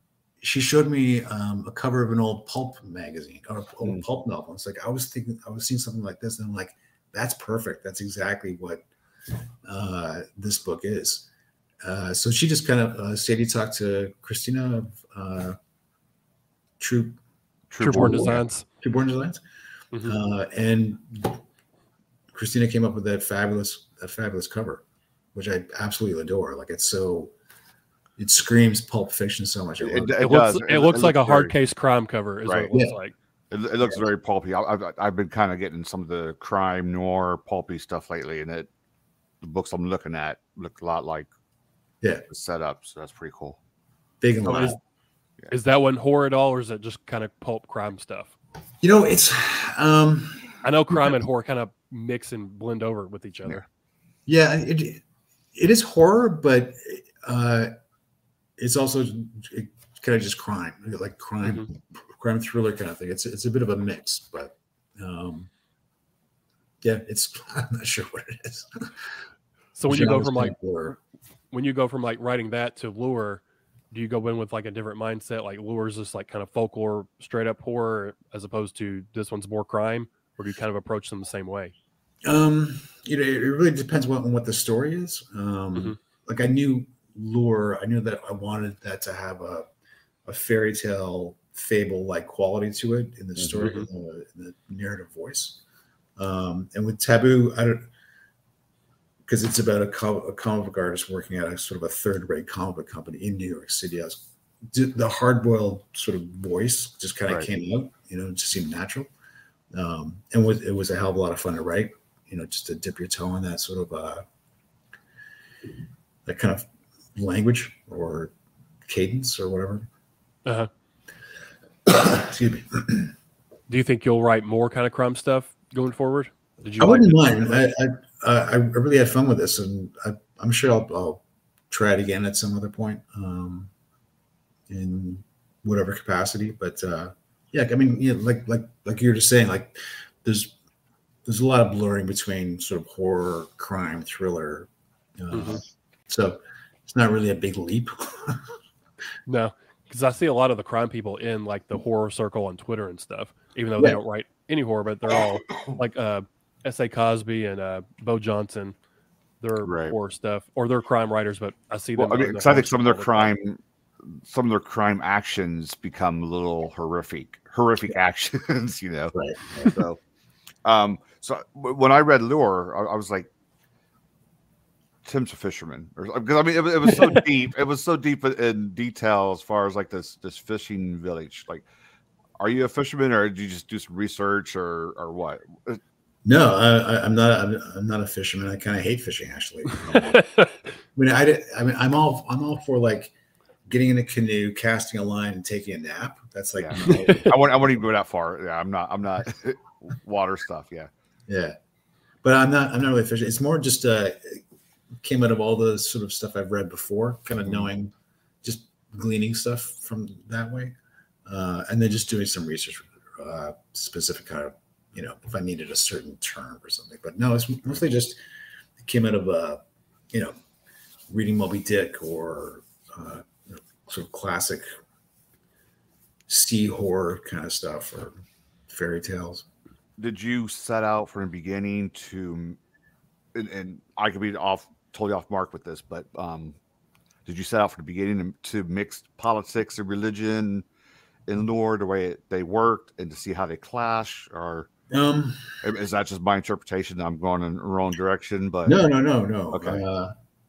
she showed me um, a cover of an old pulp magazine or old mm. pulp novel. It's like I was thinking, I was seeing something like this, and I'm like, that's perfect. That's exactly what uh, this book is. Uh, so she just kind of uh, Sadie talked to Christina of uh, True True Born Designs. True Born Designs, mm-hmm. uh, and Christina came up with that fabulous that fabulous cover, which I absolutely adore. Like it's so. It screams Pulp Fiction so much. It, it, it, it looks, it, it looks it like looks a hard very, case crime cover is right. what it looks yeah. like. It, it looks yeah. very pulpy. I, I've, I've been kind of getting some of the crime noir pulpy stuff lately, and it the books I'm looking at look a lot like yeah the setup. So that's pretty cool. Big and so loud. Is, yeah. is that one horror at all, or is it just kind of pulp crime stuff? You know, it's. Um, I know crime and horror kind of mix and blend over with each other. Yeah, it it is horror, but. Uh, It's also it kind of just crime, like crime, mm-hmm. crime thriller kind of thing. It's it's a bit of a mix, but um, yeah, it's I'm not sure what it is. So when you go from like Lure. when you go from like writing that to Lure, do you go in with like a different mindset? Like Lure is just like kind of folklore, straight up horror, as opposed to this one's more crime, or do you kind of approach them the same way? Um, you know, it really depends on what the story is. Um, mm-hmm. Like I knew. Lure, I knew that I wanted that to have a, a fairy tale fable like quality to it in the story, mm-hmm. in, the, in the narrative voice. Um, and with Taboo, I don't because it's about a, co- a comic book artist working at a sort of a third rate comic book company in New York City. I was, the hard boiled sort of voice just kind of right. came out, you know, it just seemed natural. Um, and was, it was a hell of a lot of fun to write, you know, just to dip your toe in that sort of uh, that kind of language or cadence or whatever. Uh-huh. Excuse me. Do you think you'll write more kind of crime stuff going forward? Did you? I like wouldn't mind. I I, uh, I really had fun with this, and I, I'm sure I'll, I'll try it again at some other point, um, in whatever capacity. But uh, yeah, I mean, yeah, like like like you were just saying, like there's there's a lot of blurring between sort of horror, crime, thriller. Uh, mm-hmm. So. It's not really a big leap. No, because I see a lot of the crime people in like the horror circle on Twitter and stuff, even though yeah. they don't write any horror, but they're all like uh, S A Cosby and uh, Bo Johnson. They're right. horror stuff, or they're crime writers, but I see them. Well, I mean, because I think some of their crime, time. some of their crime actions become a little horrific, horrific actions, you know. Right. So, um, so when I read Lure, I, I was like, Tim's a fisherman, because I mean, it, it was so deep. It was so deep in detail as far as like this this fishing village. Like, are you a fisherman, or did you just do some research, or or what? No, I, I'm not. I'm, I'm not a fisherman. I kind of hate fishing, actually. I mean, I, I mean, I'm all I'm all for like getting in a canoe, casting a line, and taking a nap. That's like yeah. my, I won't. I won't even go that far. Yeah, I'm not. I'm not water stuff. Yeah, yeah, but I'm not. I'm not really fishing. It's more just uh. came out of all the sort of stuff I've read before, kind of knowing, just gleaning stuff from that way. Uh, and then just doing some research, uh, specific kind of, you know, if I needed a certain term or something. But no, it's mostly just, it came out of, uh, you know, reading Moby Dick or uh, sort of classic sea horror kind of stuff or fairy tales. Did you set out from the beginning to, and, and I could be off, totally off mark with this, but um, did you set out from the beginning to, to mix politics and religion in Lure the way it, they worked, and to see how they clash, or um, is that just my interpretation? I'm going in the wrong direction, but no, no, no, no. Okay. Uh,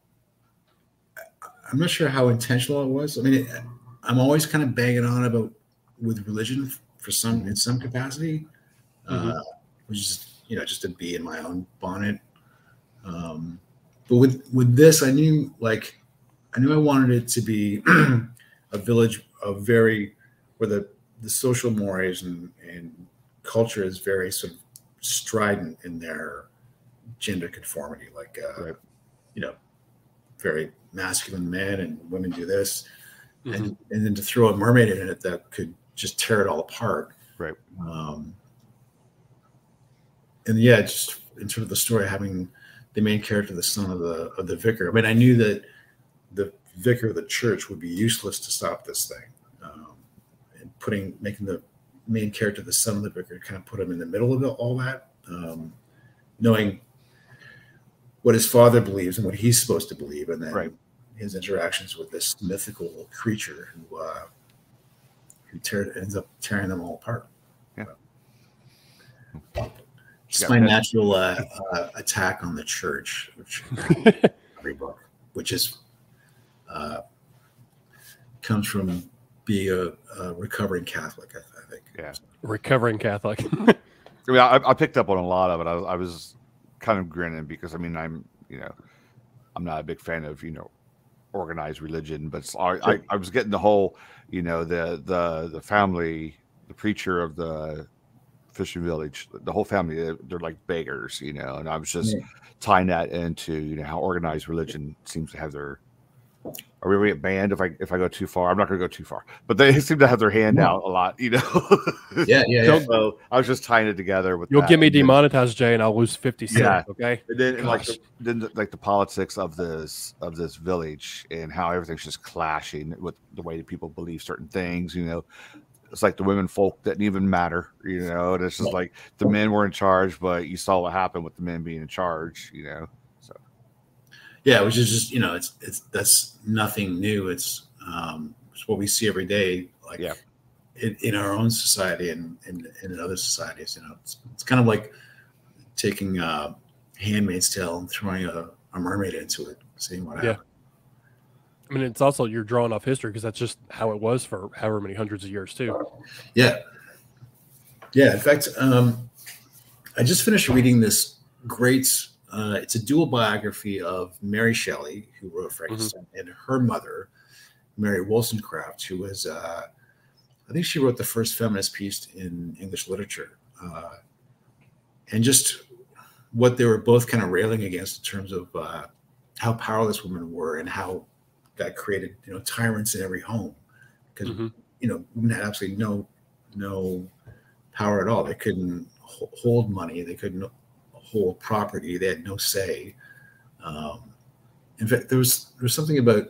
I'm not sure how intentional it was. I mean, it, I'm always kind of banging on about with religion for some in some capacity, mm-hmm. uh, which is, you know, just to be in my own bonnet. Um, but with with this, I knew like I knew I wanted it to be a village of very where the the social mores and and culture is very sort of strident in their gender conformity, like uh, right. you know, very masculine men and women do this, mm-hmm. and and then to throw a mermaid in it that could just tear it all apart. Right. Um, and yeah, just in terms of the story, having the main character, the son of the of the vicar. I mean, I knew that the vicar of the church would be useless to stop this thing. Um, putting making the main character the son of the vicar, kind of put him in the middle of all that, um, knowing what his father believes and what he's supposed to believe, and then Right. his interactions with this mythical creature who uh, who tear, ends up tearing them all apart. Yeah. Just Yeah, my that- natural uh, uh, attack on the church, which every book, which is uh, comes from being a, a recovering Catholic, I, I think. Yeah. Recovering Catholic. I mean, I, I picked up on a lot of it. I, I was kind of grinning because I mean, I'm you know, I'm not a big fan of you know, organized religion, but it's- I, I, I was getting the whole, you know, the the the family, the preacher of the fishing village, the whole family, they're, they're like beggars, you know, and I was just Yeah. tying that into you know how organized religion seems to have their. Are we really banned if I if I go too far? I'm not going to go too far, but they seem to have their hand No. out a lot, you know. Yeah, yeah, yeah. So I was just tying it together with. You'll that. get me And then- demonetized, Jay, and I'll lose fifty cents. Yeah. Okay. And then and like Gosh. the, then the, like the politics of this of this village and how everything's just clashing with the way that people believe certain things. You know, it's like the women folk didn't even matter. You know, and it's just like the men were in charge, but you saw what happened with the men being in charge. You know, so Yeah, which is just, you know, it's it's that's nothing new. It's um it's what we see every day, like Yeah. in, in our own society and, and, and in other societies. You know, it's, it's kind of like taking uh Handmaid's Tale and throwing a, a mermaid into it, seeing what Yeah. happens. I mean, it's also you're drawing off history because that's just how it was for however many hundreds of years too. Yeah. Yeah. In fact, um, I just finished reading this great, uh, it's a dual biography of Mary Shelley, who wrote Frankenstein, and her mother, Mary Wollstonecraft, who was, uh, I think she wrote the first feminist piece in English literature. Uh, and just what they were both kind of railing against in terms of uh, how powerless women were and how that created, you know, tyrants in every home. Because Mhm. you know, women had absolutely no no power at all. They couldn't ho- hold money. They couldn't hold property. They had no say. Um, in fact, there was there was something about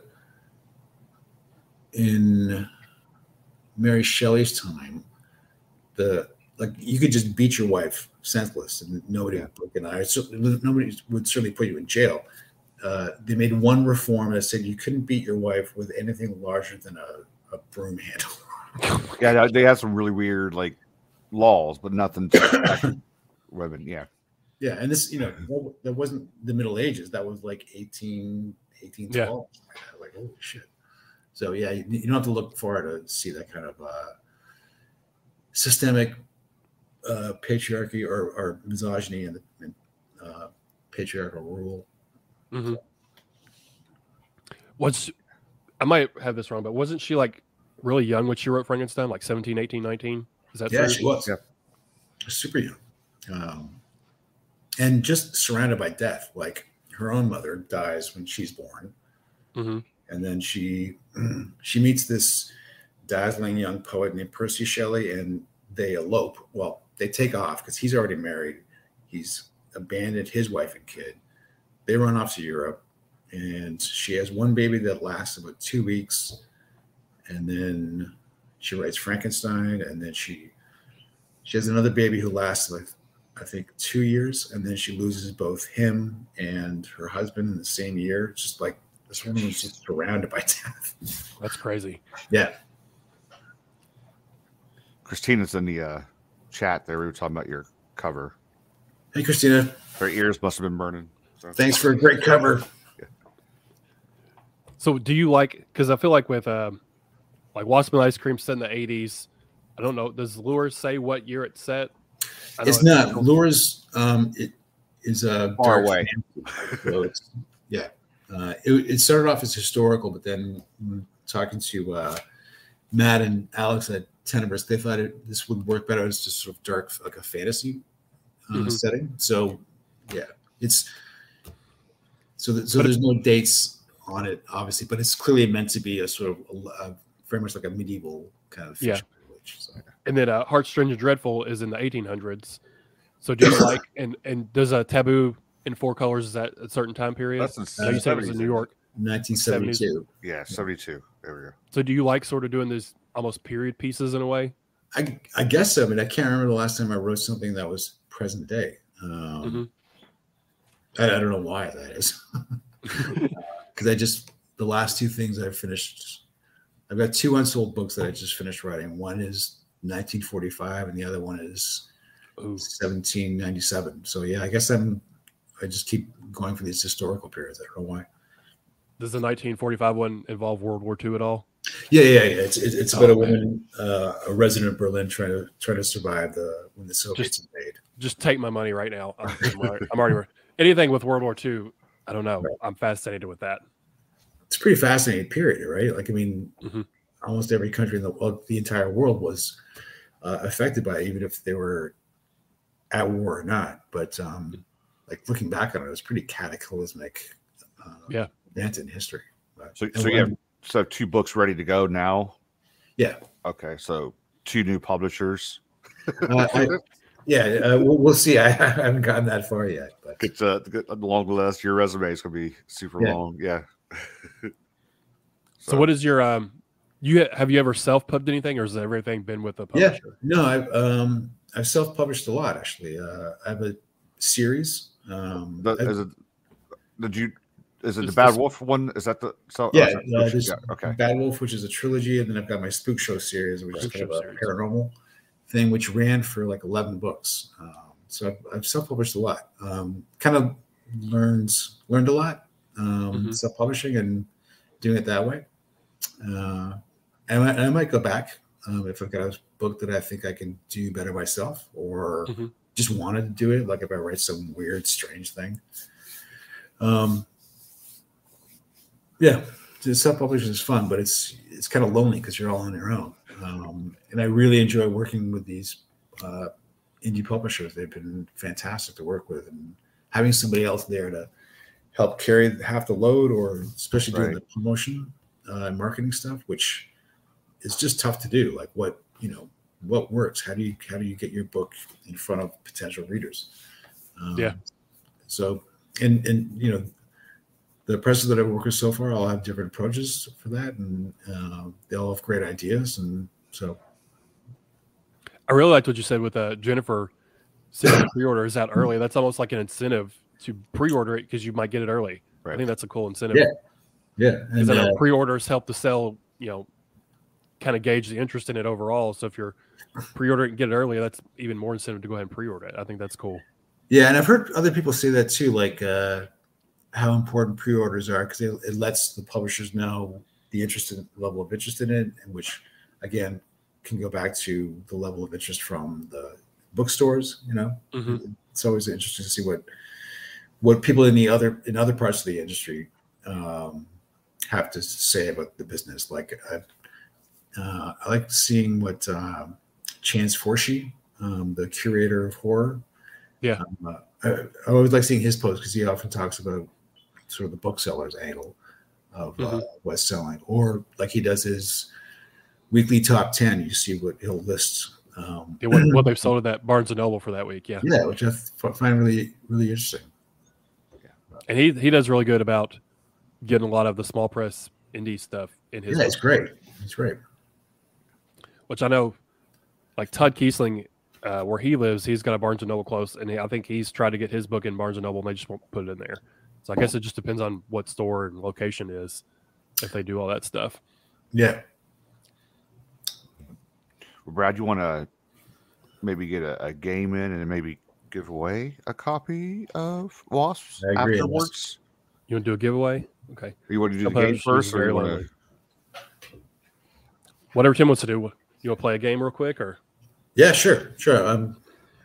in Mary Shelley's time, the like you could just beat your wife senseless and nobody Yeah. would break an eye. So, nobody would certainly put you in jail. Uh, they made one reform that said you couldn't beat your wife with anything larger than a, a broom handle. yeah, they have some really weird like laws, but nothing to women. Yeah, Yeah, and this, you know, that- that wasn't the Middle Ages. That was like eighteen, eighteen twelve. Like, holy shit. So, yeah, you, you don't have to look far to see that kind of uh, systemic uh, patriarchy or, or misogyny and, and uh, patriarchal rule. Mm-hmm. What's I might have this wrong, but wasn't she like really young when she wrote Frankenstein, like seventeen, eighteen, nineteen? Is that Yeah, true? she was. Yeah. Super young. Um, and just surrounded by death. Like her own mother dies when she's born. Mm-hmm. And then she she meets this dazzling young poet named Percy Shelley, and they elope. Well, they take off because he's already married. He's abandoned his wife and kid. They run off to Europe, and she has one baby that lasts about two weeks. And then she writes Frankenstein, and then she she has another baby who lasts like I think two years, and then she loses both him and her husband in the same year. It's just like this woman was just surrounded by death. That's crazy. Yeah. Christina's in the uh, chat there. We were talking about your cover. Hey, Christina. Her ears must have been burning. So. Thanks for a great cover. So do you like, because I feel like with um, like Wasp and Ice Cream set in the eighties, I don't know, does Lure say what year it's set? I know It's not. Laura's um, it is a Far dark away. fantasy. So it's, yeah. Uh, it, it started off as historical, but then mm, talking to uh, Matt and Alex at Tenebris, they thought it, this would work better as just sort of dark, like a fantasy uh, Mhm. setting. So, yeah, it's so that, so there's no dates on it, obviously, but it's clearly meant to be a sort of a, a, very much like a medieval kind of Yeah. fiction village. So. And then uh, Heart Strange and Dreadful is in the eighteen hundreds. So do you like, and, and does a Taboo in Four Colors, is that a certain time period? That's in No, you said it was in New York. nineteen seventy-two. Yeah, seventy-two. There we go. So do you like sort of doing this almost period pieces in a way. I I guess so. I mean, I can't remember the last time I wrote something that was present day. Um, mm-hmm. I, I don't know why that is. Because I just the last two things I've finished. I've got two unsold books that I just finished writing. One is nineteen forty-five, and the other one is Ooh. seventeen ninety-seven. So yeah, I guess I'm. I just keep going for these historical periods. I don't know why. Does the nineteen forty-five one involve World War Two at all? Yeah, yeah, yeah. It's it's, it's about oh, a woman, uh, a resident of Berlin, trying to trying to survive the when the Soviets just, invade. Just take my money right now. I'm, I'm, already, I'm already anything with World War Two. I don't know. Right. I'm fascinated with that. It's a pretty fascinating period, right? Like, I mean, mm-hmm. almost every country in the well, the entire world was uh, affected by it, even if they were at war or not. But um, like looking back on it, it was pretty cataclysmic. Uh, yeah, event in history. But, so, so you have so two books ready to go now. Yeah. Okay, so two new publishers. uh, I, yeah, uh, we'll, we'll see. I, I haven't gotten that far yet. But it's uh, a long list. Your resume is going to be super yeah. long. Yeah. so, so, what is your um? You have you ever self-pubbed anything, or has everything been with a publisher? Yeah. No, I've um I've self-published a lot actually. Uh, I have a series. Um, the, is it? Did you? Is it Is the Bad this, Wolf one? Is that the? So, yeah, oh, uh, yeah. Okay. Bad Wolf, which is a trilogy, and then I've got my Spook Show series, which Spook is kind Show of a series. paranormal thing, which ran for like eleven books. Um, so I've, I've self-published a lot. Um, kind of learned learned a lot um, mm-hmm. self-publishing and doing it that way. Uh, and, I, and I might go back um, if I've got a book that I think I can do better myself, or mm-hmm. just wanted to do it. Like if I write some weird, strange thing. Um, yeah, self-publishing is fun, but it's it's kind of lonely because you're all on your own. Um, and I really enjoy working with these uh, indie publishers. They've been fantastic to work with, and having somebody else there to help carry half the load, or especially doing right. the promotion uh, and marketing stuff, which is just tough to do. Like what you know, what works? How do you how do you get your book in front of potential readers? Um, yeah. So and and you know. The presses that I've worked with so far, I'll have different approaches for that, and uh, they all have great ideas. And so, I really liked what you said with uh, Jennifer saying the pre-order is out early. That's almost like an incentive to pre-order it because you might get it early. Right. I think that's a cool incentive. Yeah, yeah. Because I know uh, pre-orders help to sell, you know, kind of gauge the interest in it overall. So if you're pre-ordering and get it early, that's even more incentive to go ahead and pre-order it. I think that's cool. Yeah, and I've heard other people say that too, like. Uh, how important pre-orders are, because it, it lets the publishers know the interest in, level of interest in it, and which again can go back to the level of interest from the bookstores. You know, mm-hmm. It's always interesting to see what what people in the other in other parts of the industry um, have to say about the business. Like I, uh, I like seeing what um, Chance Forshee, um, the curator of horror, yeah, um, uh, I, I always like seeing his posts because he often talks about sort of the booksellers angle of mm-hmm. uh, what's selling, or like he does his weekly top ten. You see what he'll list. Um, yeah, what, what they've sold at that Barnes and Noble for that week. Yeah. Yeah. Which I f- find really, really interesting. Yeah. And he, he does really good about getting a lot of the small press indie stuff in his. Yeah, it's great. It's great. Which I know like Todd Kiesling, uh, where he lives, he's got a Barnes and Noble close, and he, I think he's tried to get his book in Barnes and Noble, and they just won't put it in there. So I guess it just depends on what store and location is if they do all that stuff. Yeah. Well, Brad, you want to maybe get a, a game in and maybe give away a copy of Wasps I agree. afterwards? You want to do a giveaway? Okay. Or you want to do the game first, or you want to... Whatever Tim wants to do. You want to play a game real quick, or? Yeah, sure, sure. Um,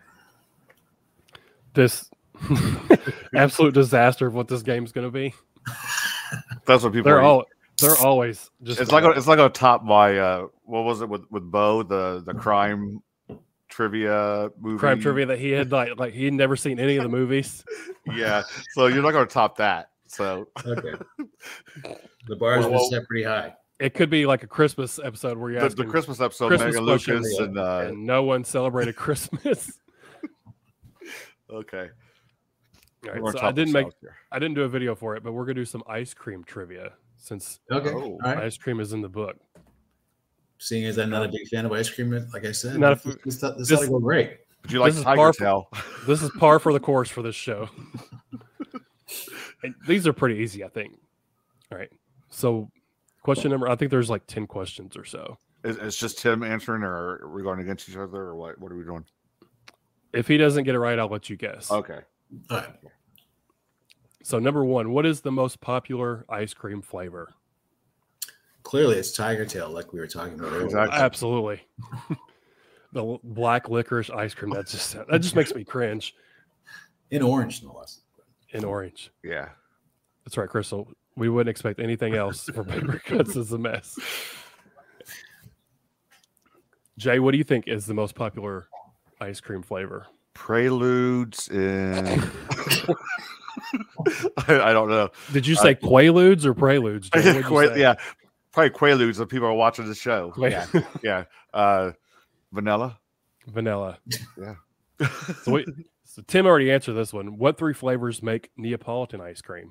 this absolute disaster of what this game's going to be. That's what people. They're are all. They're always just. It's like a, it's like a top my. Uh, what was it with with Bo, the the crime trivia movie? Crime trivia that he had like like he had never seen any of the movies. Yeah, so you're not going to top that. So okay, the bar's well, been set pretty high. It could be like a Christmas episode where you the, the Christmas episode, Christmas Mega Lucas, and, uh, and no one celebrated Christmas. Okay. All right, so I didn't make here. I didn't do a video for it, but we're gonna do some ice cream trivia since okay, oh, right. ice cream is in the book. seeing as I'm not a big fan of ice cream, like I said, Not this, a- this, this, this- ought to go great. Would you like This is Tiger par- Tail? This is par for the course for this show. And these are pretty easy, I think. All right. So, question number, I think there's like ten questions or so. Is it's just Tim answering, or are we going against each other, or what? What are we doing? If he doesn't get it right, I'll let you guess. Okay. All right. So, number one, what is the most popular ice cream flavor? Clearly, it's Tiger Tail, like we were talking about earlier. Exactly. Absolutely. The l- black licorice ice cream, that just that just makes me cringe. In orange, no less. In orange. Yeah. That's right, Crystal. We wouldn't expect anything else for paper cuts as a mess. Jay, what do you think is the most popular ice cream flavor? Preludes and I, I don't know. Did you say Quaaludes or Preludes? Jay? What'd you Quite, say? yeah, probably Quaaludes if people are watching the show. Quaa- Yeah, yeah. Uh, vanilla. Vanilla. Yeah. So, we, so Tim already answered this one. What three flavors make Neapolitan ice cream?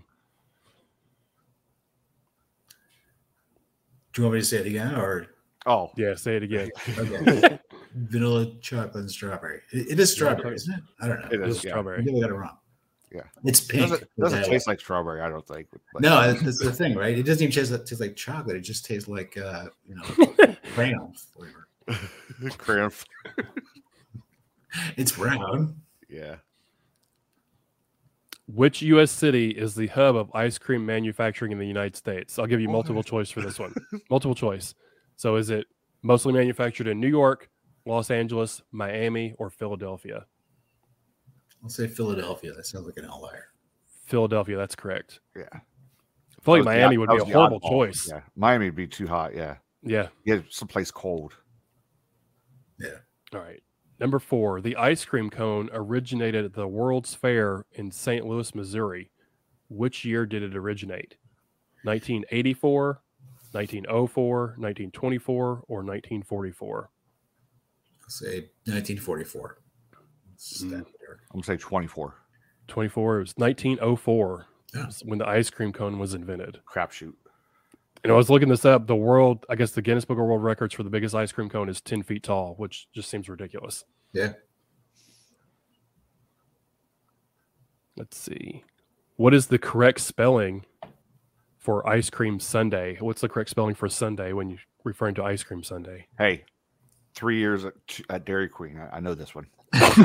Do you want me to say it again, or Oh, Yeah, say it again. okay. Vanilla, chocolate, and strawberry? It, it is strawberry, isn't it? I don't know. it It is. is Yeah. strawberry. Maybe I got it wrong. Yeah. It's It pink. doesn't, doesn't Yeah. taste like strawberry. I don't think. but- No, that's, that's the thing, right? It doesn't even taste like, taste like chocolate. It just tastes like uh, you know, crayon flavor. Crayon. It's brown. Yeah. Which U S city is the hub of ice cream manufacturing in the United States? I'll give you multiple choice for this one. Multiple choice. So is it mostly manufactured in New York, Los Angeles, Miami, or Philadelphia? I'll say Philadelphia. That sounds like an outlier. Philadelphia, that's correct. Yeah. I feel like That was the- Miami would that be a was the horrible oddball. choice. Yeah. Miami would be too hot. Yeah. Yeah. Yeah. Someplace cold. Yeah. All right. Number four, the ice cream cone originated at the World's Fair in Saint Louis, Missouri. Which year did it originate? nineteen eighty-four, nineteen oh four, nineteen twenty-four, or nineteen forty-four? I'll say nineteen forty-four. Stat there. I'm gonna say twenty-four. twenty-four. It was nineteen oh four Yeah. was when the ice cream cone was invented. Crapshoot. And I was looking this up. The world, I guess the Guinness Book of World Records for the biggest ice cream cone is ten feet tall, which just seems ridiculous. Yeah. Let's see. What is the correct spelling for ice cream sundae? What's the correct spelling for Sunday when you're referring to ice cream sundae? Hey, three years at, at Dairy Queen. I, I know this one.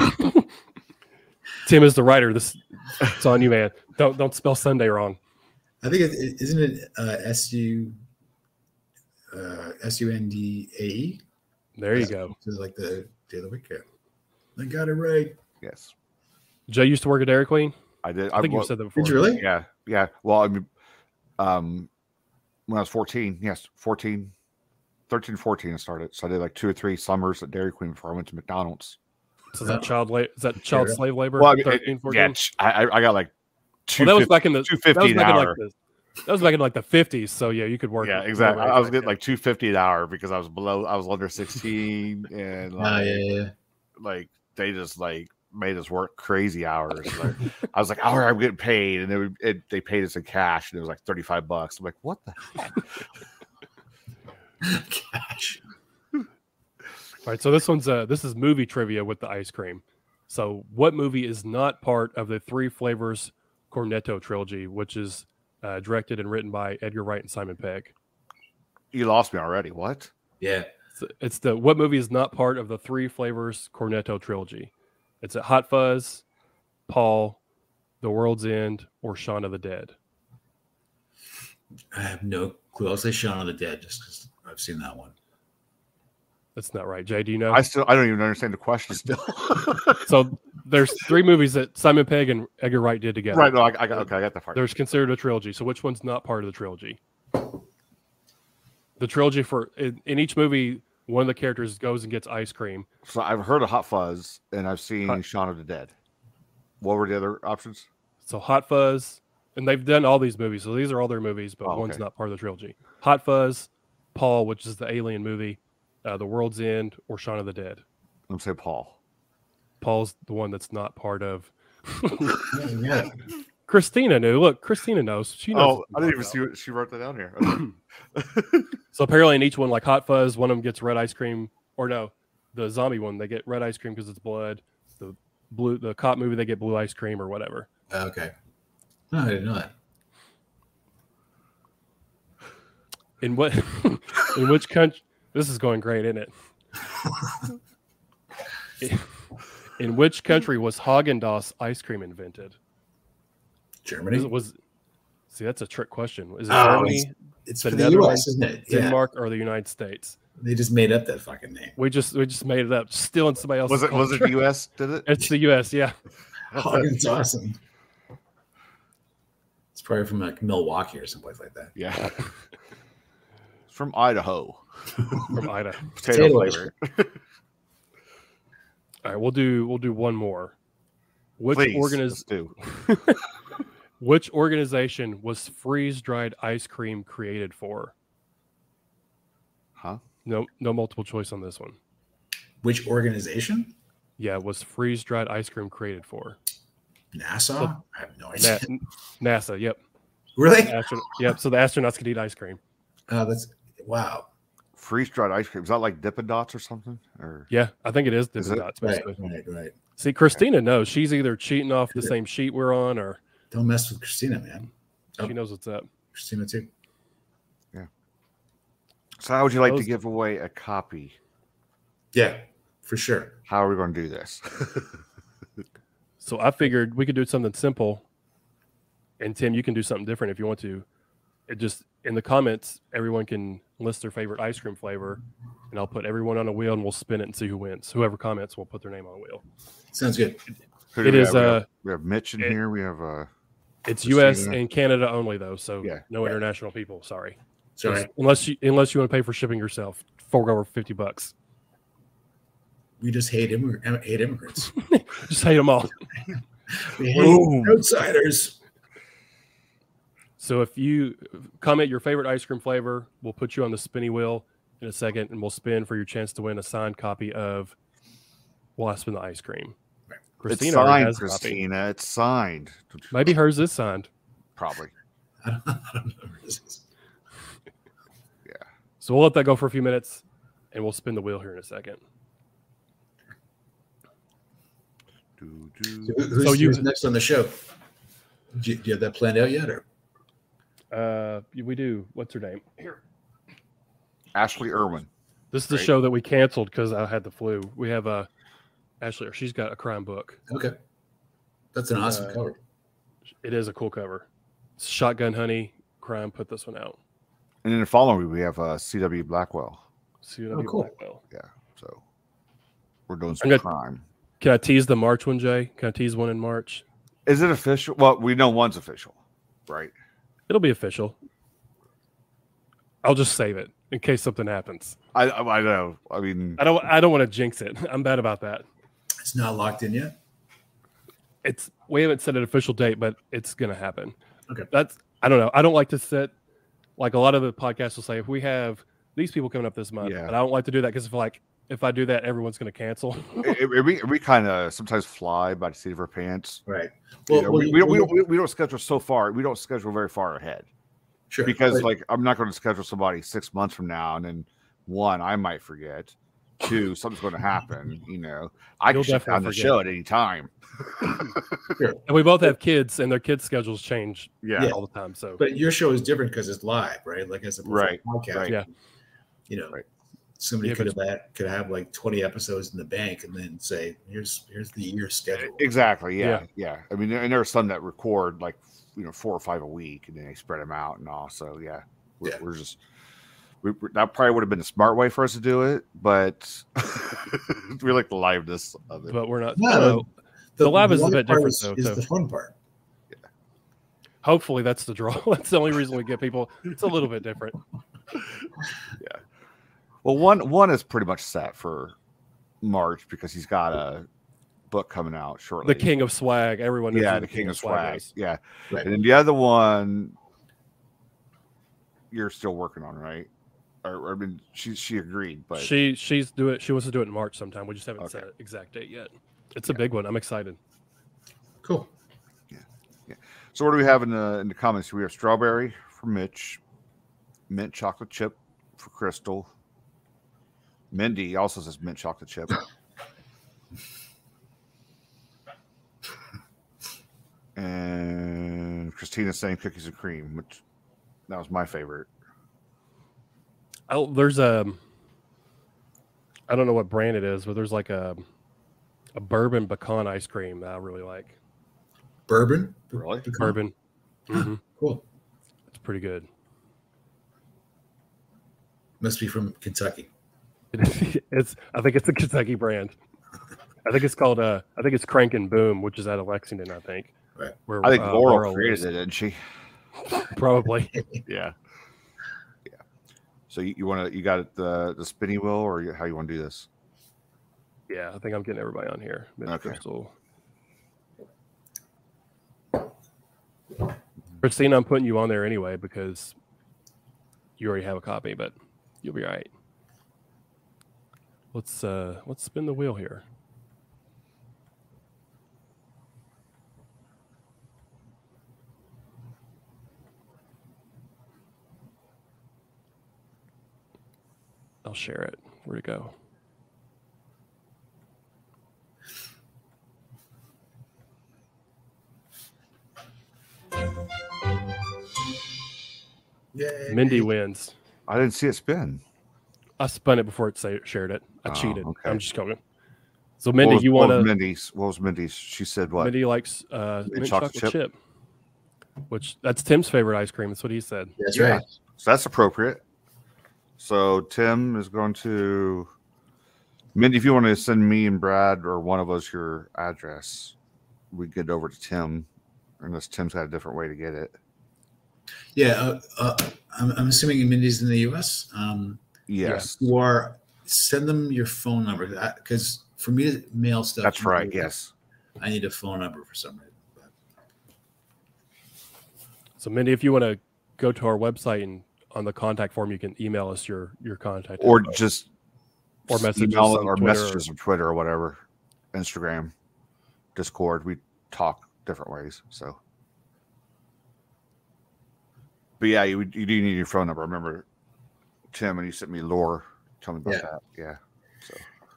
Tim is the writer. This it's on you, man. Don't don't spell Sunday wrong. I think it, it isn't it uh, S U uh, S U N D A E. There you go. It's like the day of the week. Yeah. I got it right. Yes, Jay used to work at Dairy Queen. I did. I think well, you said that before. Did you really? Yeah, yeah. Well, I mean, um, when I was fourteen, yes, fourteen, thirteen, fourteen, I started. So I did like two or three summers at Dairy Queen before I went to McDonald's. So is that child la- is that child Yeah. slave labor? Well, I mean, thirteen, it- fourteen? yeah, ch- I, I got like two. Well, that was back in the two that was fifty an back in like hour. the that was back in like the fifties. So yeah, you could work. Yeah, at exactly. minimum I was wage getting back like two fifty an hour because I was below. I was under sixteen, and Oh, like, yeah, yeah. like they just like made us work crazy hours. Like, I was like, "Oh, I'm getting paid," and they would, it, they paid us in cash, and it was like thirty five bucks. I'm like, "What the heck?" Gosh. then. All right, so this one's uh this is movie trivia with the ice cream. So what movie is not part of the Three Flavors Cornetto trilogy, which is uh, directed and written by Edgar Wright and Simon Pegg? You lost me already. What? Yeah. It's, it's the what movie is not part of the Three Flavors Cornetto trilogy? It's a Hot Fuzz, Paul, The World's End, or Shaun of the Dead. I have no clue. I'll say Shaun of the Dead just because I've seen that one. That's not right. Jay, do you know? I still I don't even understand the question still. So there's three movies that Simon Pegg and Edgar Wright did together. right? No, I, I got okay. I got that part. There's considered a trilogy. So which one's not part of the trilogy? The trilogy for in, in each movie, one of the characters goes and gets ice cream. So I've heard of Hot Fuzz, and I've seen Hot- Shaun of the Dead. What were the other options? So Hot Fuzz, and they've done all these movies. So these are all their movies, but Oh, one's okay. not part of the trilogy. Hot Fuzz, Paul, which is the alien movie, uh, The World's End, or Shaun of the Dead. I'm say Paul. Paul's the one that's not part of. Yeah. Christina knew. Look, Christina knows. She knows. Oh, I didn't even see what she wrote that down here. So apparently, in each one, like Hot Fuzz, one of them gets red ice cream, or no, the zombie one they get red ice cream because it's blood. The blue, the cop movie, they get blue ice cream or whatever. Okay. No, I didn't know that. In what? In which country? This is going great, isn't it? in, in which country was Haagen-Dazs ice cream invented? Germany. Was, it, was see that's a trick question. Is it Oh, Germany, it's, it's the for the U S, Netherlands, isn't it? Yeah. Denmark, or the United States? They just made up that fucking name. We just we just made it up, stealing somebody else's. Was it was it culture. the U S? Did it? It's the U S. Yeah. Oh, it's awesome. It's probably from like Milwaukee or someplace like that. Yeah. It's from Idaho. From Ida. Potato Potato flavor. All right, we'll do we'll do one more. Which Please, organiz- let's do. Which organization was freeze-dried ice cream created for? Huh? No, no multiple choice on this one. Which organization? Yeah, was freeze-dried ice cream created for? NASA? I have no idea. Na- NASA. Yep. Really? Astron- yep. So the astronauts can eat ice cream. Oh, that's wow. Freeze dried ice cream. Is that like Dippin' Dots or something? Or Yeah, I think it is. Is Dippin' it? Dots, Right, basically. right, right. See, Christina knows. She's either cheating off the same sheet we're on, or Don't mess with Christina, man. Oh. she knows what's up. Christina too. so how would you like to Those- give away a copy? Yeah, for sure. How are we going to do this? So I figured we could do something simple, and Tim, you can do something different if you want to. It just in the comments, everyone can list their favorite ice cream flavor, and I'll put everyone on a wheel, and we'll spin it and see who wins. Whoever comments will put their name on a wheel. Sounds good. Who do It we is, have? We have- uh, we have Mitch in it- here. We have uh It's U S Christina. and Canada only, though, so Yeah. no international people. Sorry, Sorry. unless you unless you want to pay for shipping yourself, fork over fifty bucks. We just hate immig- hate immigrants. Just hate them all. We hate Boom. outsiders. So if you comment your favorite ice cream flavor, we'll put you on the spinny wheel in a second, and we'll spin for your chance to win a signed copy of Well, I Spin the Ice Cream. Right. Christina it's already signed, has a copy. Christina. It's signed. Don't you- Maybe hers is signed. Probably. I don't, I don't know where this is. So we'll let that go for a few minutes, and we'll spin the wheel here in a second. Do, do. So who's, So you- who's next on the show? Do you, do you have that planned out yet, or Uh, we do. What's her name? Here. Ashley Irwin. This is the Right. show that we canceled because I had the flu. We have uh, Ashley. She's got a crime book. okay? That's an awesome Uh, cover. It is a cool cover. Shotgun Honey Crime put this one out. And in the following week, we have uh, C W Blackwell. C W Oh, cool. Blackwell. Yeah. So we're doing I'm some gonna- crime. Can I tease the March one, Jay? Can I tease one in March? Is it official? Well, we know one's official, right? It'll be official. I'll just save it in case something happens. I I I know. I mean, I don't. I don't want to jinx it. I'm bad about that. It's not locked in yet. It's we haven't set an official date, but it's gonna happen. Okay. That's I don't know. I don't like to set like a lot of the podcasts will say if we have these people coming up this month, Yeah. and I don't like to do that because if like if I do that, everyone's gonna cancel. it, it, we we kind of sometimes fly by the seat of our pants. Right. You Well, know, well, we, we, don't, we, well, don't, we, we don't schedule so far. We don't schedule very far ahead sure. because, But- like, I'm not going to schedule somebody six months from now, and then one, I might forget. Two, something's going to happen. You know, I You'll can shut down definitely the forget. show at any time. sure. And we both have kids, and their kids' schedules change Yeah, Yeah. all the time. So But your show is different because it's live, right? Like as a Right, podcast. right. Yeah. You know, Right. somebody Yeah, could but- have had, could have like twenty episodes in the bank and then say, "Here's here's the year schedule." exactly. Yeah, Yeah. yeah. I mean, and there are some that record like you know four or five a week, and then they spread them out and all. So yeah, we're, Yeah. we're just. We, we- that probably would have been a smart way for us to do it, but we like the liveness of it. but we're not. No, so the live is a live bit part different, is, though, Is too. the fun part. Hopefully, that's the draw. That's the only reason we get people. It's a little bit different. Well, one one is pretty much set for March because he's got a book coming out shortly. The King of Swag. Everyone knows yeah, who the King of Swag. is. Yeah, Right. and then the other one, you're still working on, right? Or, or I mean, she she agreed, but She she's do it. She wants to do it in March sometime. We just haven't Okay. set an exact date yet. It's a big one. I'm excited. Cool. So what do we have in the in the comments? We have strawberry for Mitch, mint chocolate chip for Crystal. Mindy also says mint chocolate chip. And Christina's saying cookies and cream, which that was my favorite. Oh, there's a, I don't know what brand it is, but there's like a, a bourbon pecan ice cream that I really like. Bourbon? Really? Pecan? Bourbon. Mm-hmm. Cool. It's pretty good. Must be from Kentucky. It's. I think it's a Kentucky brand. I think it's called. Uh, I think it's Crank and Boom, which is out of Lexington. I think. Right. Where, I think uh, Laurel Laurel created is. it, didn't she? Probably. Yeah. Yeah. So you, you want to you got it the the spinny wheel, or you, how you want to do this? Yeah, I think I'm getting everybody on here. Miss Okay. Crystal. Christina, I'm putting you on there anyway because you already have a copy, but you'll be all right. Let's uh let's spin the wheel here. I'll share it. Where'd it go? Yay. Mindy wins. I didn't see it spin. I spun it before it say, shared it. I Oh, cheated. okay. I'm just going. So Mindy, what was, you what want was to? Mindy's? What was Mindy's? She said what? Mindy likes uh, mint chocolate chocolate, chip? chip. which that's Tim's favorite ice cream. That's what he said. That's Yeah. right. So that's appropriate. So Tim is going to Mindy. If you want to send me and Brad or one of us your address, we get it over to Tim, unless Tim's got a different way to get it. Yeah, uh, uh, I'm, I'm assuming Mindy's in the U S. Um, Yes, you are send them your phone number because for me to mail stuff. that's right. Yes. I need a phone number for some reason. But So Mindy, if you want to go to our website and on the contact form, you can email us your your contact Or info. just Or messages email on or Twitter messages on Twitter or whatever, Instagram, Discord. We talk different ways. So, but yeah, you you do need your phone number. I remember Tim and he sent me lore. Tell me about Yeah. that. Yeah. So,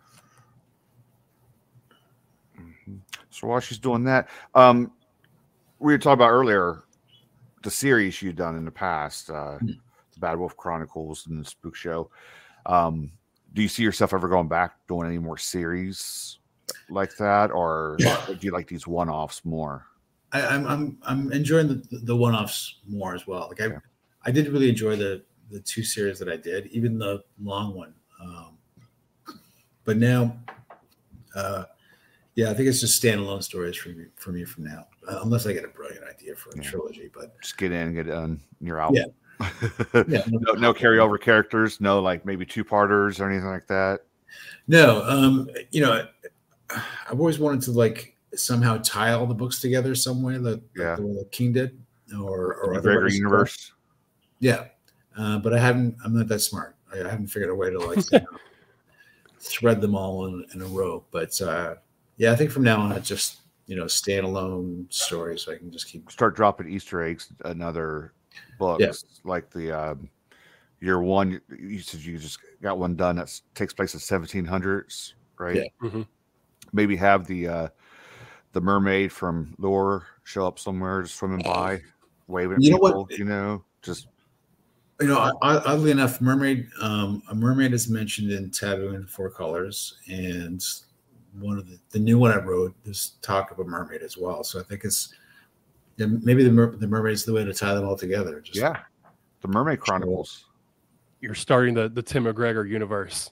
Mhm. so while she's doing that, um, we were talking about earlier the series you've done in the past, uh, Hmm. the Bad Wolf Chronicles and the Spook Show. Um, do you see yourself ever going back doing any more series like that, or do you like these one-offs more? I, I'm I'm I'm enjoying the the one offs more as well. Like I Yeah. I did really enjoy the the two series that I did, even the long one. Um, but now, uh, yeah, I think it's just standalone stories for me for me from now, uh, unless I get a brilliant idea for a Yeah. trilogy. But Just get in, get it done, and you're out. Yeah. yeah, no, no carryover characters, no like maybe two-parters or anything like that. no, um, you know, I've always wanted to like somehow tie all the books together some way, like, Yeah. like the way that King did, or or The other McGregor writers. universe. Yeah, uh, but I haven't. I'm not that smart. I, I haven't figured a way to like you know, thread them all in, in a row. But uh, yeah, I think from now on, it's just you know standalone stories, so I can just keep. Start dropping Easter eggs in other books, Yeah. like the um, year one. You said you just got one done that takes place in seventeen hundreds, right? Yeah. Mhm. Maybe have the uh, the mermaid from Lore show up somewhere, just swimming by, waving at You know what? people. You know, just You know, oddly enough, mermaid. Um, a mermaid is mentioned in Taboo in Four Colors, and one of the, the new one I wrote. There's talk of a mermaid as well. So I think it's yeah, maybe the mer- the mermaid's the way to tie them all together. Just, yeah, the Mermaid Chronicles. You're starting the the Tim McGregor universe.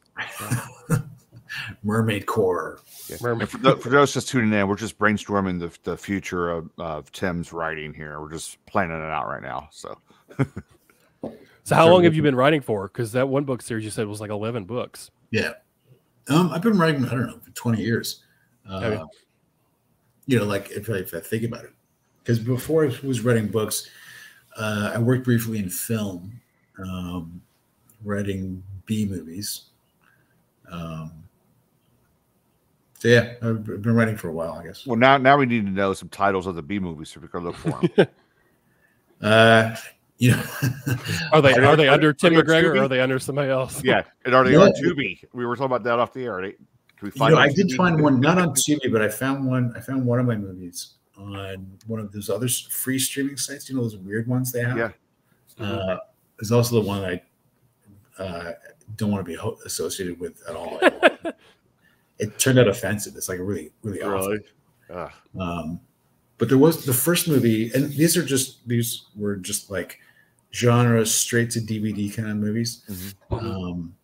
Mermaid core. Yeah. Mermaid. And For, th- for those just tuning in, we're just brainstorming the, the future of, of Tim's writing here. We're just planning it out right now. So So how long have you been writing for? Because that one book series you said was like eleven books. Yeah. Um, I've been writing, I don't know, for twenty years. Uh, Okay. You know, like if I, if I think about it, because before I was writing books, uh, I worked briefly in film, um, writing B movies. Um, So yeah, I've been writing for a while, I guess. Well, now now we need to know some titles of the B movies so we can look for them. uh, you know, Are they are, Are they they- under are Tim they on McGregor or Tubi? are they under somebody else? Yeah, and are they Yeah. on Tubi? We were talking about that off the air. Are they, can we you find? know, on I did Tubi? find one not on Tubi, but I found one. I found one of my movies on one of those other free streaming sites. You know, those weird ones they have. Yeah. Uh, there's also the one I uh, don't want to be ho- associated with at all. It turned out offensive. It's like really, really awful. Really? Ugh. Um, but there was the first movie, and these are just these were just like genre straight to D V D kind of movies. Mhm. Um,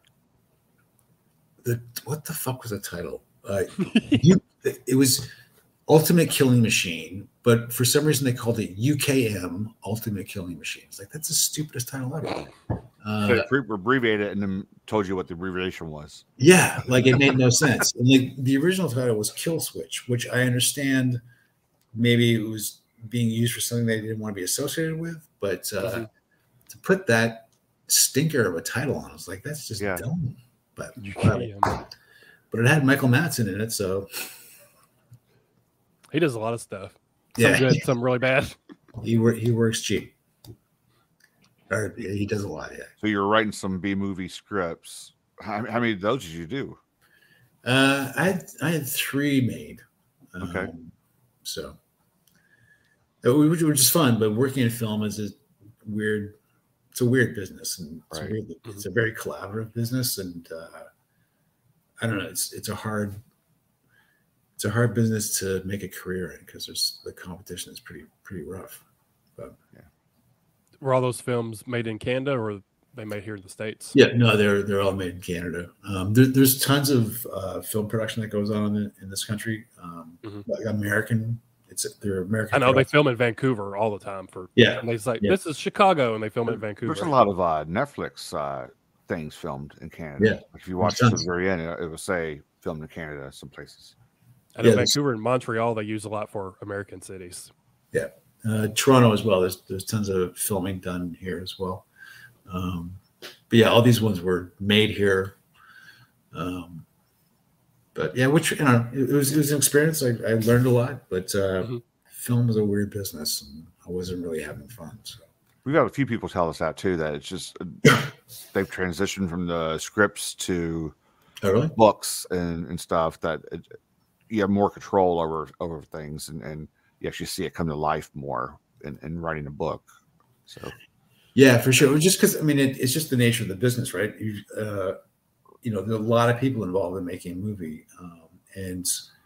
the what the fuck was the title? Uh, you, it was Ultimate Killing Machine, but for some reason they called it U K M Ultimate Killing Machine. It's like that's the stupidest title ever. Uh, So they abbreviated it and then told you what the abbreviation was. Yeah, like it made no sense. And like the original title was Kill Switch, which I understand maybe it was being used for something they didn't want to be associated with, but uh, Mhm. to put that stinker of a title on, I was like, that's just Yeah. dumb. But You whatever. can. but it had Michael Madsen in it, so He does a lot of stuff. Some yeah, good, some really bad. he wor- he works cheap. Or yeah, he does a lot. Yeah. So you were writing some B movie scripts. How, how many of those did you do? Uh, I had I had three made. Um, Okay. So uh, we which were just fun, but working in film is a weird. It's a weird business, and it's, Right. a, weird, it's a very collaborative business, and uh, I don't know. It's it's a hard. It's a hard business to make a career in because there's the competition is pretty pretty rough. But Were all those films made in Canada or they made here in the States? yeah, no, they're they're all made in Canada. Um, there, there's tons of uh, film production that goes on in, in this country. Um, Mhm. Like American, it's they're American. I know they production. film in Vancouver all the time for Yeah, and they say yeah. this is Chicago and they film it in Vancouver. There's a lot of uh, Netflix uh, things filmed in Canada. Yeah. Like if you watch There's to the tons. very end, it, it will say filmed in Canada some places. I know Yeah, there's- Vancouver and Montreal they use a lot for American cities. uh, Toronto as well. There's there's tons of filming done here as well. Um, but yeah, all these ones were made here. Um, but yeah, which you know, it, it was it was an experience. I, I learned a lot, but uh, Mhm. film is a weird business, and I wasn't really having fun. So We've got a few people tell us that too, that it's just they've transitioned from the scripts to oh really? books and, and stuff that it, you have more control over over things and, and you actually see it come to life more in, in writing a book. So Yeah, for sure. Just because I mean, it, it's just the nature of the business, right? You, uh, you know, there are a lot of people involved in making a movie, um, and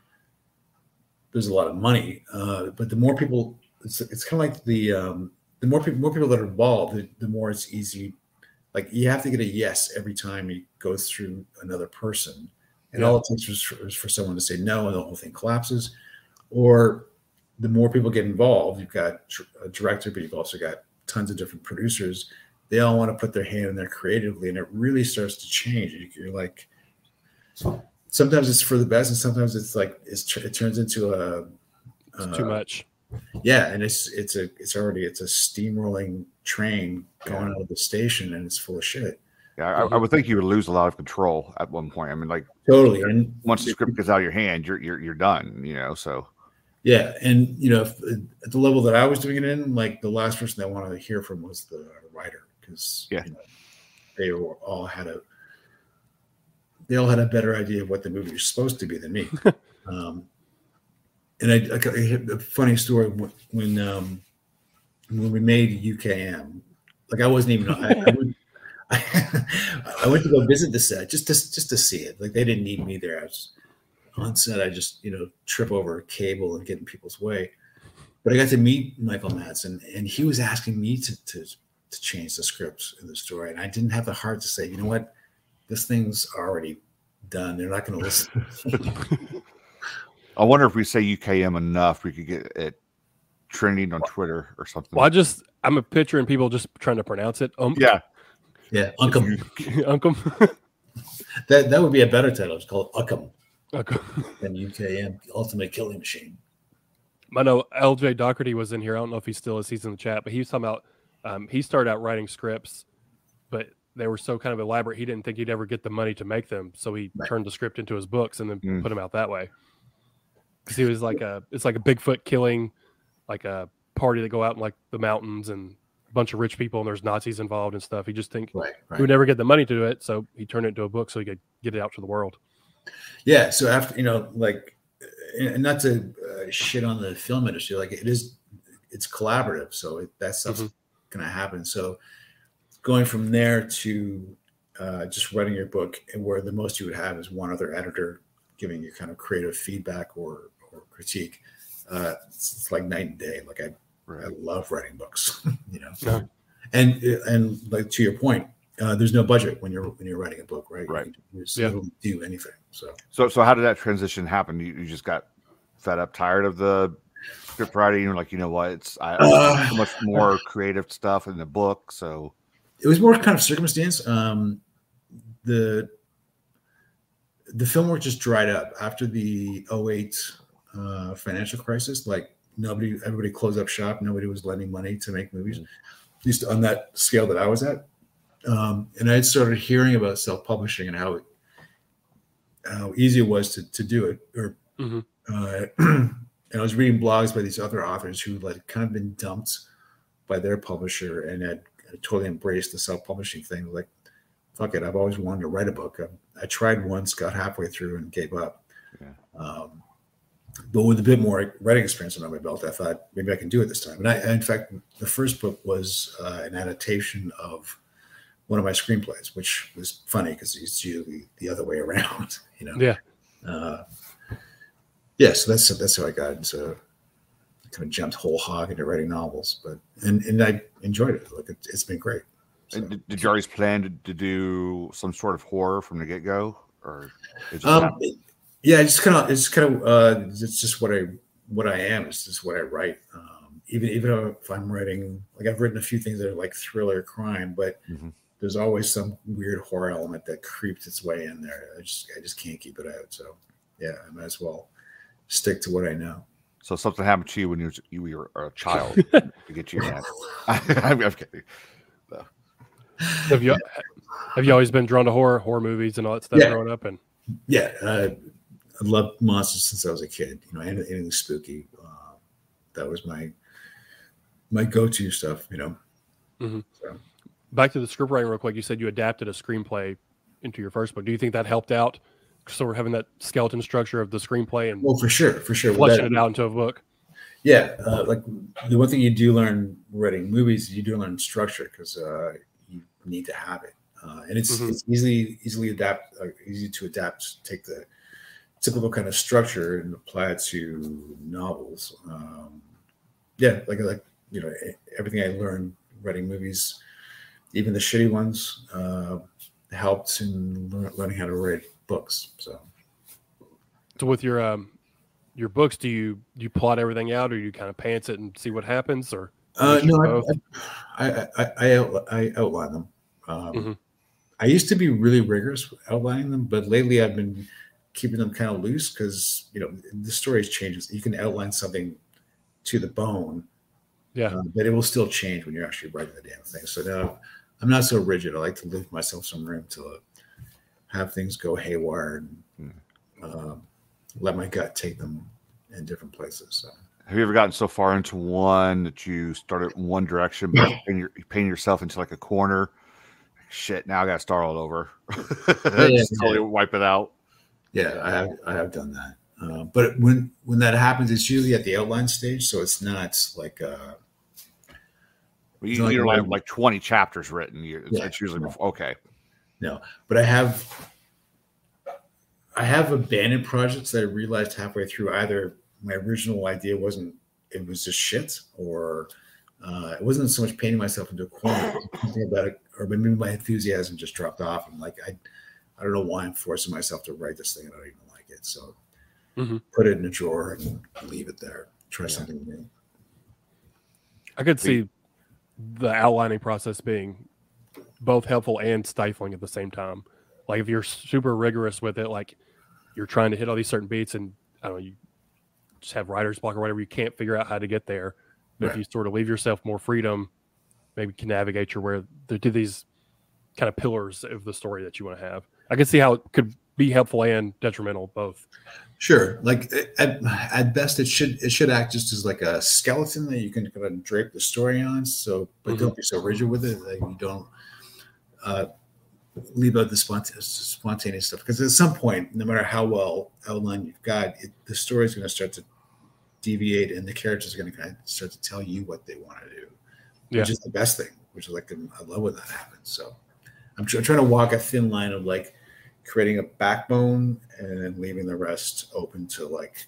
there's a lot of money. Uh, but the more people, it's it's kind of like the um, the more people more people that are involved, the, the more it's easy. Like you have to get a yes every time it goes through another person, and Yeah. all it takes is for, is for someone to say no, and the whole thing collapses. Or the more people get involved, you've got a director, but you've also got tons of different producers. They all want to put their hand in there creatively, and it really starts to change. You're like, sometimes it's for the best, and sometimes it's like it's, it turns into a It's too uh, much. Yeah, and it's it's a it's already it's a steamrolling train going out of the station, and it's full of shit. yeah, I, I would think you would lose a lot of control at one point. I mean, like Totally, and once the script gets out of your hand, you're you're you're done. You know, so yeah, and you know, if, at the level that I was doing it in, like the last person I wanted to hear from was the writer, because Yeah. you know, they were all had a they all had a better idea of what the movie was supposed to be than me. um, and I, I, I had a funny story when when, um, when we made U K M. Like I wasn't even I, I, would, I went to go visit the set just to just to see it. Like they didn't need me there. I was on set. I just you know trip over a cable and get in people's way. But I got to meet Michael Madsen, and he was asking me to to to change the scripts in the story, and I didn't have the heart to say, you know what, this thing's already done. They're not going to listen. I wonder if we say U K M enough, we could get it trending on Twitter or something. Well, I just I'm a picturing people just trying to pronounce it. Um, Yeah, Yeah, Uncum. Uncle. That that would be a better title. It's called Uncum Okay. than U K M, Ultimate Killing Machine. I know L J Doherty was in here. I don't know if he still is. He's in the chat, but he was talking about um, he started out writing scripts, but they were so kind of elaborate. He didn't think he'd ever get the money to make them, so he Right. turned the script into his books and then Mm. put them out that way. because he was like a it's like a Bigfoot killing, like a party that go out in like the mountains and a bunch of rich people and there's Nazis involved and stuff. He just think Right, right. he would never get the money to do it, so he turned it into a book so he could get it out to the world. Yeah. So after, you know, like, and not to uh, shit on the film industry, like it is, it's collaborative. So it, that stuff's Mm-hmm. going to happen. So going from there to uh, just writing your book, and where the most you would have is one other editor giving you kind of creative feedback or, or critique. Uh, it's, it's like night and day. Like I, Right. I love writing books, you know, Yeah. and, and like, to your point, uh, there's no budget when you're, when you're writing a book, right? Right. You just Yeah. don't do anything. So, So, so how did that transition happen? You, you just got fed up, tired of the script writing. You're like, you know what? It's I, Uh, so much more creative stuff in the book. So, it was more kind of circumstance. Um, the the film work just dried up after the oh eight uh, financial crisis. Like nobody, everybody closed up shop. Nobody was lending money to make movies, Mm. at least on that scale that I was at. Um, and I had started hearing about self-publishing and how how easy it was to to do it. Or Mm-hmm. uh, and I was reading blogs by these other authors who like kind of been dumped by their publisher and had totally embraced the self-publishing thing. Like, fuck it, I've always wanted to write a book. I, I tried once, got halfway through, and gave up. Yeah. Um, but with a bit more writing experience under my belt, I thought maybe I can do it this time. And I, in fact, the first book was uh, an adaptation of one of my screenplays, which was funny because it's usually the other way around. You know. Yeah. Uh, yeah. So that's that's how I got into. Kind of jumped whole hog into writing novels, but and and I enjoyed it. Like it, it's been great. So, and did, did you always plan to, to do some sort of horror from the get go, or it just um, happened? yeah, it's kind of it's kind of uh, it's just what I what I am. It's just what I write. Um, even even if I'm writing, like I've written a few things that are like thriller crime, but Mhm. there's always some weird horror element that creeps its way in there. I just I just can't keep it out. So yeah, I might as well stick to what I know. So something happened to you when you was, you were a child to get you mad. I'm, I'm kidding. Have you have you always been drawn to horror horror movies and all that stuff Yeah. growing up? And Yeah, uh, I loved monsters since I was a kid. You know, anything, anything spooky. Uh, that was my my go-to stuff. You know. Mhm. So, back to the script writing real quick. You said you adapted a screenplay into your first book. Do you think that helped out? So we're having that skeleton structure of the screenplay and well, for sure, for sure. With fleshing that- it out into a book. Yeah, uh, like the one thing you do learn writing movies, you do learn structure because uh, you need to have it, uh, and it's Mhm. it's easily easily adapt, uh, easy to adapt. Take the typical kind of structure and apply it to novels. Um, yeah, like like you know everything I learned writing movies, even the shitty ones, uh, helped in lear- learning how to write books. So. So with your um your books, do you do you plot everything out, or you kind of pants it and see what happens, or Uh, mixture no, of both? I, I, I, I, out, I outline them. Um, Mhm. I used to be really rigorous with outlining them, but lately I've been keeping them kind of loose because, you know, the stories changes. You can outline something to the bone, Yeah. uh, but it will still change when you're actually writing the damn thing. So now I'm not so rigid. I like to leave myself some room to have things go haywire and um, let my gut take them in different places. So. Have you ever gotten so far into one that you started in one direction, but you paint, your, you paint yourself into like a corner? Shit, now I got to start all over. yeah, Just yeah. totally wipe it out. Yeah, I have I have done that. Uh, but when when that happens, it's usually at the outline stage, so it's not like uh, You, It's like you don't have one- like twenty chapters written. You, it's, Yeah. it's usually before, okay. no. But I have I have abandoned projects that I realized halfway through either my original idea wasn't it was just shit, or uh, it wasn't so much painting myself into a corner, something about it, or maybe my enthusiasm just dropped off. I'm like, I I don't know why I'm forcing myself to write this thing. I don't even like it. So Mhm. put it in a drawer and leave it there. Try something new. I could see the outlining process being both helpful and stifling at the same time. Like if you're super rigorous with it, like you're trying to hit all these certain beats, and I don't know, you just have writer's block or whatever, you can't figure out how to get there. But if Right. you sort of leave yourself more freedom, maybe you can navigate your where there to these kind of pillars of the story that you want to have. I can see how it could be helpful and detrimental both. Sure. Like at, at best, it should it should act just as like a skeleton that you can kind of drape the story on. So, but Mm-hmm. don't be so rigid with it that you don't uh, leave out the spontaneous, spontaneous stuff. Because at some point, no matter how well outlined you've got, it, the story is going to start to deviate, and the characters are going to kind of start to tell you what they want to do, Yeah. which is the best thing. Which is like I love when that happens. So, I'm, tr- I'm trying to walk a thin line of like creating a backbone and then leaving the rest open to like,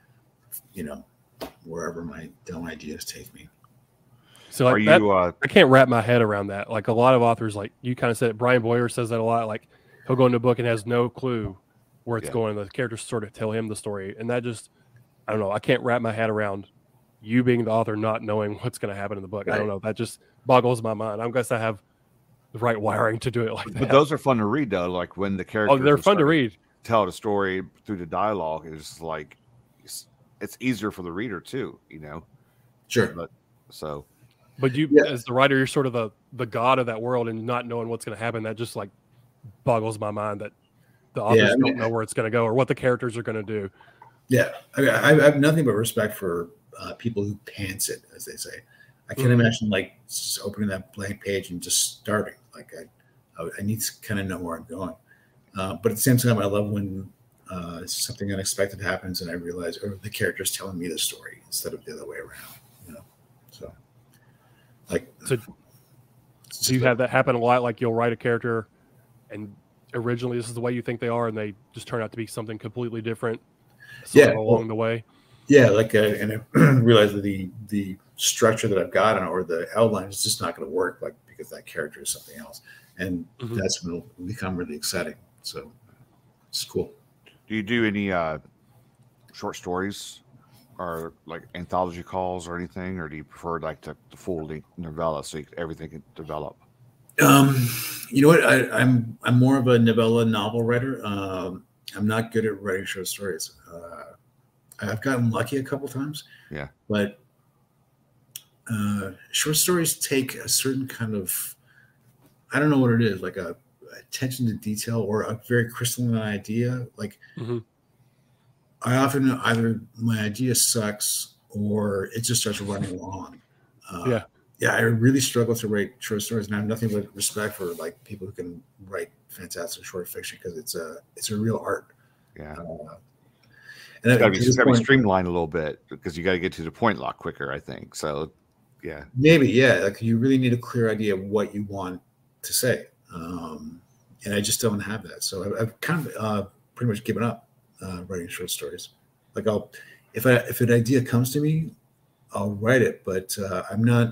you know, wherever my dumb ideas take me. So like Are that, you? Uh, I can't wrap my head around that. Like a lot of authors, like you kind of said, Brian Boyer says that a lot. Like he'll go into a book and has no clue where it's Yeah. going. The characters sort of tell him the story, and that just, I don't know. I can't wrap my head around you being the author not knowing what's going to happen in the book. I don't know. That just boggles my mind. I guess I have the right wiring to do it like that. but those are fun to read though. Like when the Oh, characters they're are fun to starting read. tell the story through the dialogue is like it's, it's easier for the reader too. You know. Sure. But so. But you, Yeah. as the writer, you're sort of the, the god of that world, and not knowing what's going to happen, that just like boggles my mind that the authors Yeah, I mean- don't know where it's going to go or what the characters are going to do. Yeah. I, mean, I I have nothing but respect for uh, people who pants it, as they say. I can't Mhm. imagine like just opening that blank page and just starting. Like I, I, I need to kind of know where I'm going. Uh, but at the same time, I love when uh, something unexpected happens and I realize, oh, the character's telling me the story instead of the other way around. You know, so like, So do you have that happen a lot? Like you'll write a character, and originally this is the way you think they are, and they just turn out to be something completely different. Sort Yeah, of along the way. yeah, like, uh, and I realize that the the structure that I've got on or the outline is just not going to work, like because that character is something else, and Mhm. that's when it'll become really exciting. So it's cool. Do you do any uh, short stories or like anthology calls or anything, or do you prefer like the, the full length novella so you, everything can develop? Um, you know what? I, I'm I'm more of a novella novel writer. Um, I'm not good at writing short stories. Uh, I've gotten lucky a couple times. Yeah. But uh, short stories take a certain kind of, I don't know what it is, like a attention to detail or a very crystalline idea. Like Mhm. I often either my idea sucks or it just starts running along. Uh, Yeah. Yeah, I really struggle to write short stories, and I have nothing but respect for like people who can write fantastic short fiction because it's a it's a real art. Yeah. Uh, and It's at gotta be, this it's gotta be point- streamlined a little bit because you got to get to the point a lot quicker, I think. So, yeah. maybe, yeah, like you really need a clear idea of what you want to say, um, and I just don't have that. So I've, I've kind of uh, pretty much given up uh, writing short stories. Like I'll, if I if an idea comes to me, I'll write it, but uh, I'm not.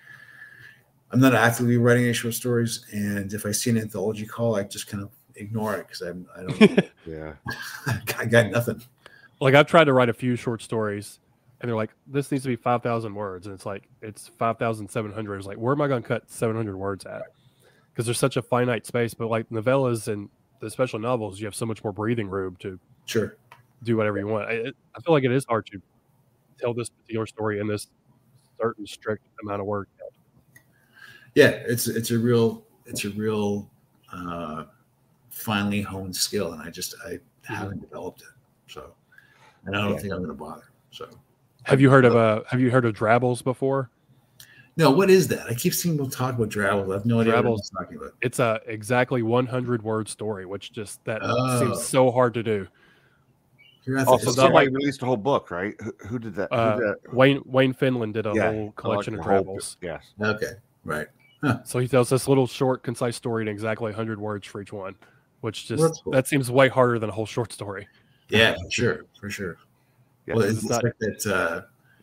I'm not actively writing any short stories, and if I see an anthology call, I just kind of ignore it because I'm I don't Yeah. I got nothing. Like I've tried to write a few short stories, and they're like, "This needs to be five thousand words," and it's like it's five thousand seven hundred. It's like, where am I going to cut seven hundred words at? Because there's such a finite space. But like novellas and the special novels, you have so much more breathing room to Sure. do whatever you want. I, I feel like it is hard to tell this particular story in this certain strict amount of words. Yeah, it's it's a real it's a real uh, finely honed skill, and I just I haven't developed it. So, and I don't Yeah. think I'm going to bother. So, Have you heard of uh Have you heard of Drabbles before? no, what is that? I keep seeing people talk about Drabble. I have no idea what Drabbles. I'm talking about. It's a exactly one hundred word story, which just that Oh. seems so hard to do. You're at the- Also, it's not somebody like- released a whole book, right? Who, who did that? Who Uh, did that? Wayne Wayne Finland did a Yeah, whole I like collection the of whole- Drabbles. Yes. okay, right. So he tells this little short, concise story in exactly one hundred words for each one, which just Well, that's cool. that seems way harder than a whole short story. Yeah, for sure, for sure. Yeah, well, it's it's, it's not- like that. Uh,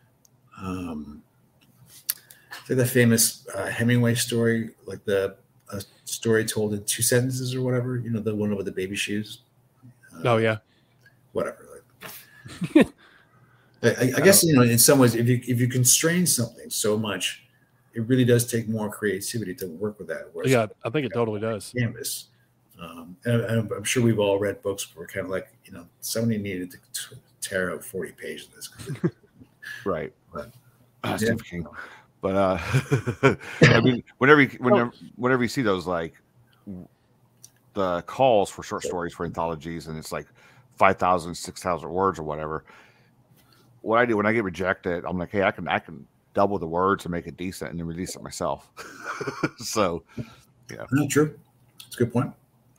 um, it's like the famous uh, Hemingway story, like the a story told in two sentences or whatever. You know, the one with the baby shoes. Uh, Oh yeah, whatever. Like, I, I, I guess you know, in some ways, if you if you constrain something so much, it really does take more creativity to work with that. Whereas yeah, I think it totally does. canvas. Um, and I'm, I'm sure we've all read books where we're kind of like, you know, somebody needed to t- tear out forty pages of this. Right. But- Uh, Yeah. Stephen King. But uh, I mean, whenever you, whenever whenever you see those like the calls for short stories for anthologies, and it's like five thousand, six thousand words or whatever. What I do when I get rejected, I'm like, hey, I can I can double the words and make it decent and then release it myself. So, yeah. Not true. That's a good point.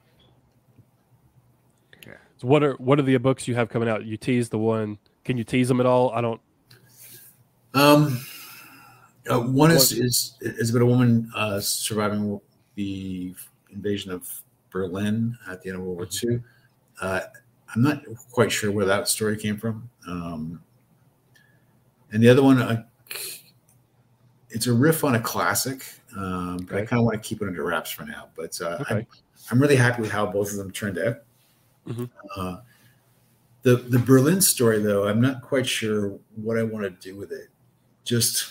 Yeah. So what are what are the books you have coming out? You teased the one. Can you tease them at all? I don't. Um, uh, one is is is about a woman uh, surviving the invasion of Berlin at the end of World War Two. Uh, I'm not quite sure where that story came from. Um, and the other one, uh, it's a riff on a classic, um, but okay. I kind of want to keep it under wraps for now. But uh, okay. I'm, I'm really happy with how both of them turned out. Mm-hmm. Uh, the the Berlin story, though, I'm not quite sure what I want to do with it. Just,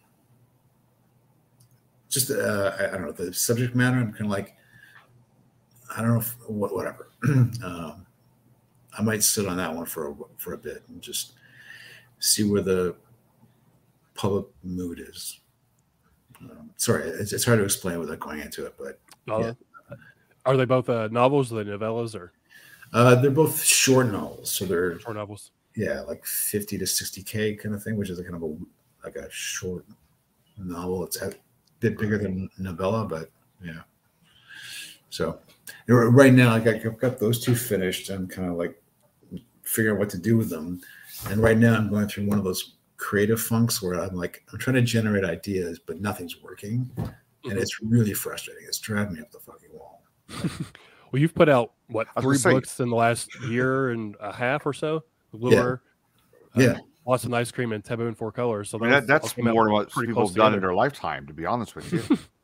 just uh, I, I don't know, the subject matter. I'm kind of like, I don't know, if, what, whatever. um, I might sit on that one for a, for a bit and just see where the public mood is. Um, sorry, it's, it's hard to explain without going into it, but uh, yeah. Are they both uh, novels? Are they novellas or? Uh, they're both short novels, so they're short novels. Yeah, like fifty to sixty K kind of thing, which is a kind of a like a short novel. It's a bit bigger than novella, but yeah. So right now, like I've got those two finished. I'm kind of like figuring out what to do with them, and right now I'm going through one of those creative funks where I'm like I'm trying to generate ideas, but nothing's working, mm-hmm. and it's really frustrating. It's driving me up the fucking wall. Well, you've put out what three say, books in the last year and a half or so. Lure, yeah, uh, yeah. Boston Ice Cream and Taboo in Four Colors. So I mean, that, that's more than what people have done in their lifetime. To be honest with you,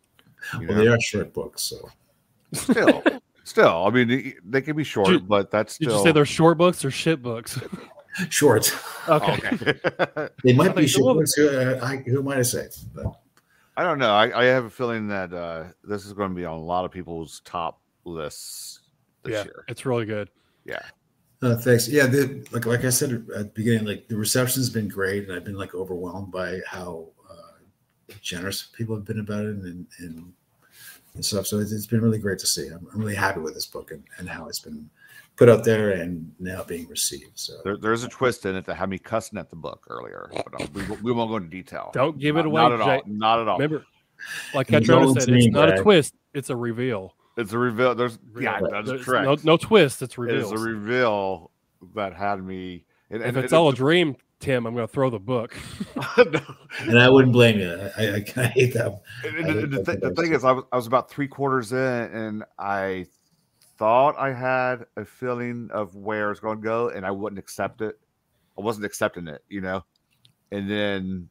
you well, know? They are short books, so still, still. I mean, they can be short, did, but that's still. Did you say they're short books or shit books? Short. Okay. okay. They might be short books. Who, uh, I, who might I say? But. I don't know. I, I have a feeling that uh, this is going to be on a lot of people's top lists this yeah, year. It's really good. Yeah. Uh, thanks. Yeah, the, like like I said at the beginning, like the reception's been great, and I've been like overwhelmed by how uh, generous people have been about it and and, and stuff. So it's, it's been really great to see. I'm, I'm really happy with this book and, and how it's been put out there and now being received. So there, there's a twist in it that had me cussing at the book earlier, but I'll, we, we won't go into detail. Don't give not, it away. Not at Jay. all. Not at all. Remember, like Catrona said, it's not Brad. a twist; it's a reveal. It's a reveal. There's yeah, Right. that's There's correct. No, no twist. It's It reveals. is a reveal that had me. And, if and, it's and all it, a dream, Tim, I'm going to throw the book. no. And I wouldn't blame you. I, I, I hate that. And, I and, hate and the, that th- the thing is, I was, I was about three quarters in, and I thought I had a feeling of where it's going to go, and I wouldn't accept it. I wasn't accepting it, you know. And then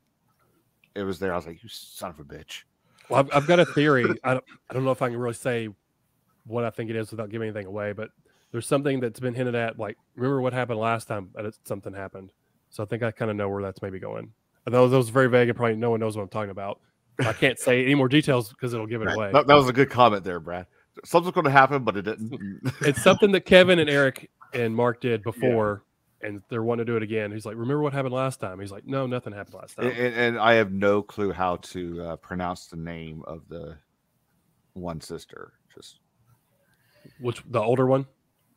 it was there. I was like, "You son of a bitch." Well, I've, I've got a theory. I don't, I don't know if I can really say what I think it is without giving anything away, but there's something that's been hinted at. Like, remember what happened last time that it, something happened. So I think I kind of know where that's maybe going. Although that was very vague and probably no one knows what I'm talking about. I can't say any more details because it'll give it away. That, that was a good comment there, Brad. Something's going to happen, but it didn't. It's something that Kevin and Eric and Mark did before, yeah. and they're wanting to do it again. He's like, remember what happened last time? He's like, no, nothing happened last time. And, and I have no clue how to uh, pronounce the name of the one sister. Just Which, the older one?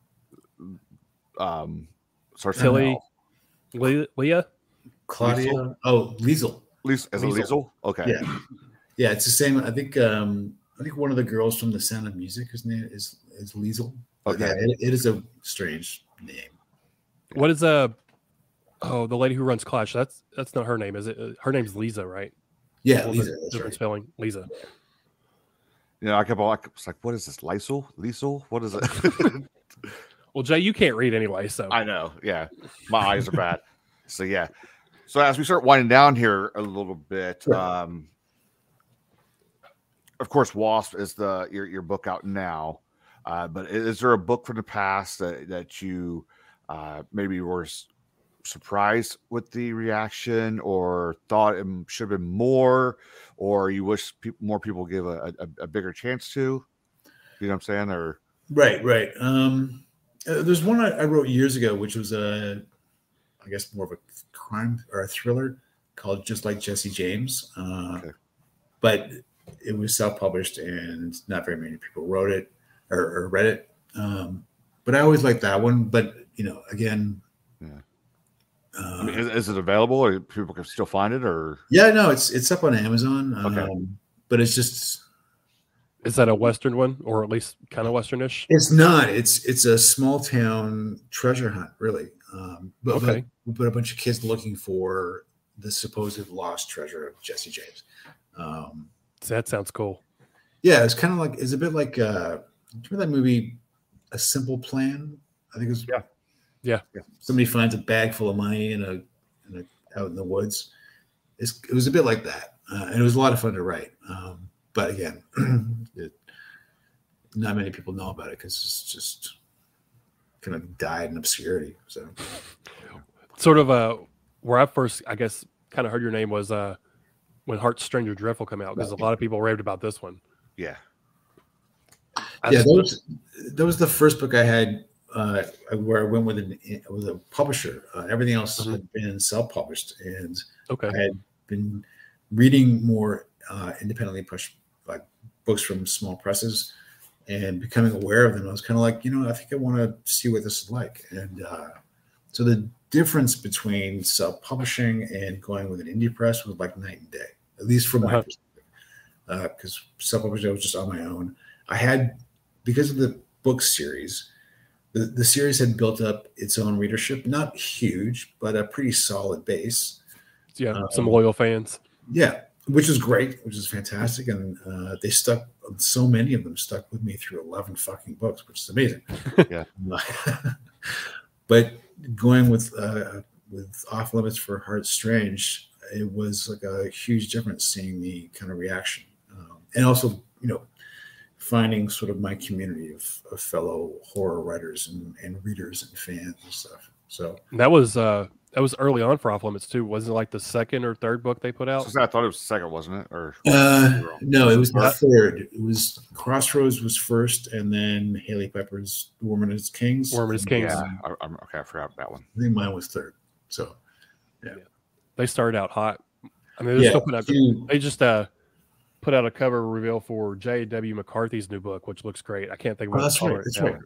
um, starts Tilly, Le- Leah, Claudia. Liesel? Oh, Liesel. Liesel. Is it Liesel. Liesel? Okay. Yeah, yeah. It's the same. I think. Um, I think one of the girls from The Sound of Music, his name is is Liesel. Okay. Yeah, it, it is a strange name. what is uh oh the lady who runs Clash? That's that's not her name, is it? Uh, Her name's Lisa, right? Yeah, Well, Lisa. the That's different right. spelling, Lisa. You know, I kept on. I was like, "What is this? Lysol? Liesel? What is it?" Well, Jay, you can't read anyway, so I know. Yeah, my eyes are bad. So yeah. So as we start winding down here a little bit, Sure. um, of course, Wasp is the your your book out now. Uh, but is there a book from the past that that you uh, maybe were s- surprised with the reaction, or thought it should have been more, or you wish pe- more people give a, a, a bigger chance to? You know what I'm saying? Or Right, right. Um, uh, there's one I, I wrote years ago, which was a, I guess more of a crime or a thriller called Just Like Jesse James. Uh, Okay. But it was self-published and not very many people wrote it or, or read it. Um, but I always liked that one. But you know, again, Yeah. uh, I mean, is, is it available, or people can still find it, or yeah, no, it's it's up on Amazon. Okay. Um, but it's just Is that a Western one, or at least kind of Westernish? it's not. It's it's a small town treasure hunt, really. Um, but, Okay. but, but a bunch of kids looking for the supposed lost treasure of Jesse James. Um, That sounds cool. yeah, it's kind of like it's a bit like uh, do you remember that movie, A Simple Plan? I think it was. Yeah. Yeah. Somebody finds a bag full of money in a, in a out in the woods. It's, it was a bit like that, uh, and it was a lot of fun to write. Um, but again, it, not many people know about it because it's just kind of died in obscurity. So, Sort of uh, where I first, I guess, kind of heard your name was uh, when Heart's Stranger Dreadful came out, because a lot of people raved about this one. yeah, I yeah, just- that was, that was the first book I had uh, where I went with an with a publisher. Uh, everything else Mhm. had been self-published, and okay. I had been reading more uh, independently pushed like books from small presses and becoming aware of them. I was kind of like, you know, I think I want to see what this is like. And uh, so the difference between self-publishing and going with an indie press was like night and day, at least from my Uh-huh. perspective. Because self-publishing, I was just on my own. I had, because of the book series, the, the series had built up its own readership, not huge, but a pretty solid base. Yeah, um, some loyal fans. Yeah, which is great, which is fantastic. And uh, they stuck, so many of them stuck with me through eleven fucking books, which is amazing. Yeah. But going with uh, with Off Limits for Heart Strange, it was like a huge difference seeing the kind of reaction. Um, and also, you know, finding sort of my community of, of fellow horror writers and, and readers and fans and stuff. So And that was uh, that was early on for Off Limits too. Wasn't it like the second or third book they put out? So I thought it was the second, wasn't it? Or Uh, no, it was the Uh, third. It was Crossroads was first, and then Haley Pepper's Woman is Kings. Worm is Kings. yeah, I, I'm okay. I forgot that one. I think mine was third. So They started out hot. I mean, they're yeah, still putting out, few- they just uh, put out a cover reveal for J W McCarthy's new book, which looks great. I can't think of oh, what that's it's called right. That's now. right.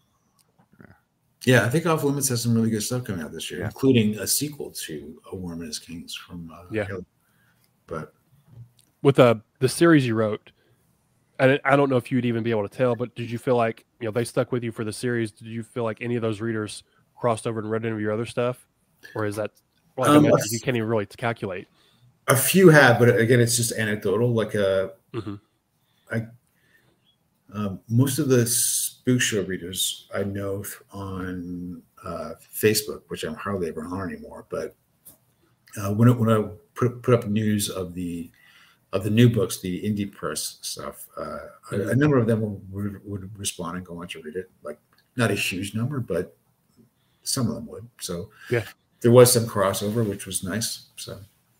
Yeah, I think Off Limits has some really good stuff coming out this year, Yeah. including a sequel to A Woman is Kings from uh, Yeah. Haley. But With uh, the series you wrote, I, I don't know if you'd even be able to tell, but did you feel like, you know, they stuck with you for the series? Did you feel like any of those readers crossed over and read any of your other stuff? Or is that, like I Um, mentioned, you can't even really calculate? a few have, but again, it's just anecdotal. Like uh, Mhm. I, um, most of the Spook Show readers I know th- on uh, Facebook, which I'm hardly ever on anymore. But uh, when it, when I put put up news of the of the new books, the indie press stuff, uh, a, a number of them would, would respond and go on to read it. Like not a huge number, but some of them would. So Yeah. there was some crossover, which was nice. So.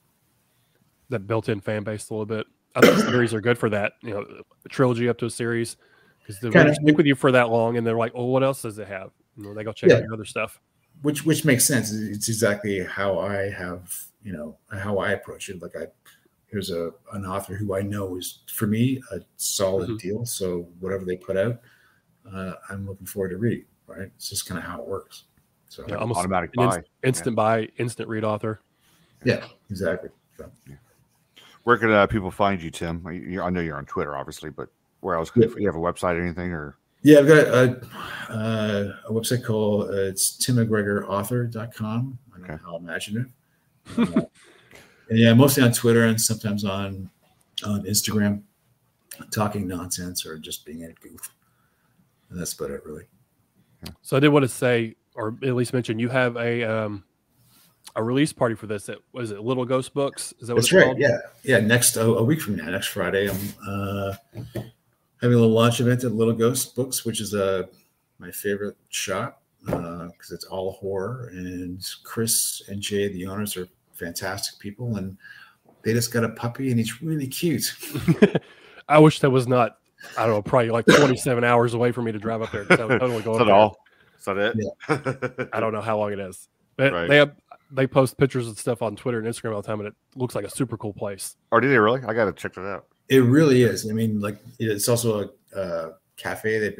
That built-in fan base a little bit. I think series are good for that. You know, a trilogy up to a series, because they Kinda. stick with you for that long, and they're like, "Oh, what else does it have?" You know, they go check Yeah. out your other stuff. which which makes sense. It's exactly how I have, you know, how I approach it. Like I, here's a an author who I know is for me a solid Mhm. deal. So whatever they put out, uh, I'm looking forward to reading. Right? It's just kind of how it works. So Yeah, almost Automatic an buy. inst- instant buy, instant read author. yeah, exactly. So, Where can uh, people find you, Tim? I, you- I know you're on Twitter, obviously, but where else? Could, you have a website or anything? Or yeah, I've got a, uh, a website called uh, it's tim mcgregor author dot com. I don't know Okay. how imaginative. Uh, and yeah, mostly on Twitter and sometimes on on Instagram, talking nonsense or just being a goof. And that's about it, really. So I did want to say, or at least mention, you have a um, a release party for this. At, was it Little Ghost Books? Is that what That's it's right. called? Yeah, yeah. Next a, a week from now, next Friday, I'm uh, having a little launch event at Little Ghost Books, which is uh, my favorite shop because it's all horror. And Chris and Jay, the owners, are fantastic people, and they just got a puppy, and he's really cute. I wish that was not. I don't know, probably like twenty-seven hours away for me to drive up there. 'Cause I would totally go is up that there. all? Is that it? I don't know how long it is. But Right. they have they post pictures and stuff on Twitter and Instagram all the time, and it looks like a super cool place. Or did they really? I got to check that out. It really is. I mean, like it's also a, a cafe. They've got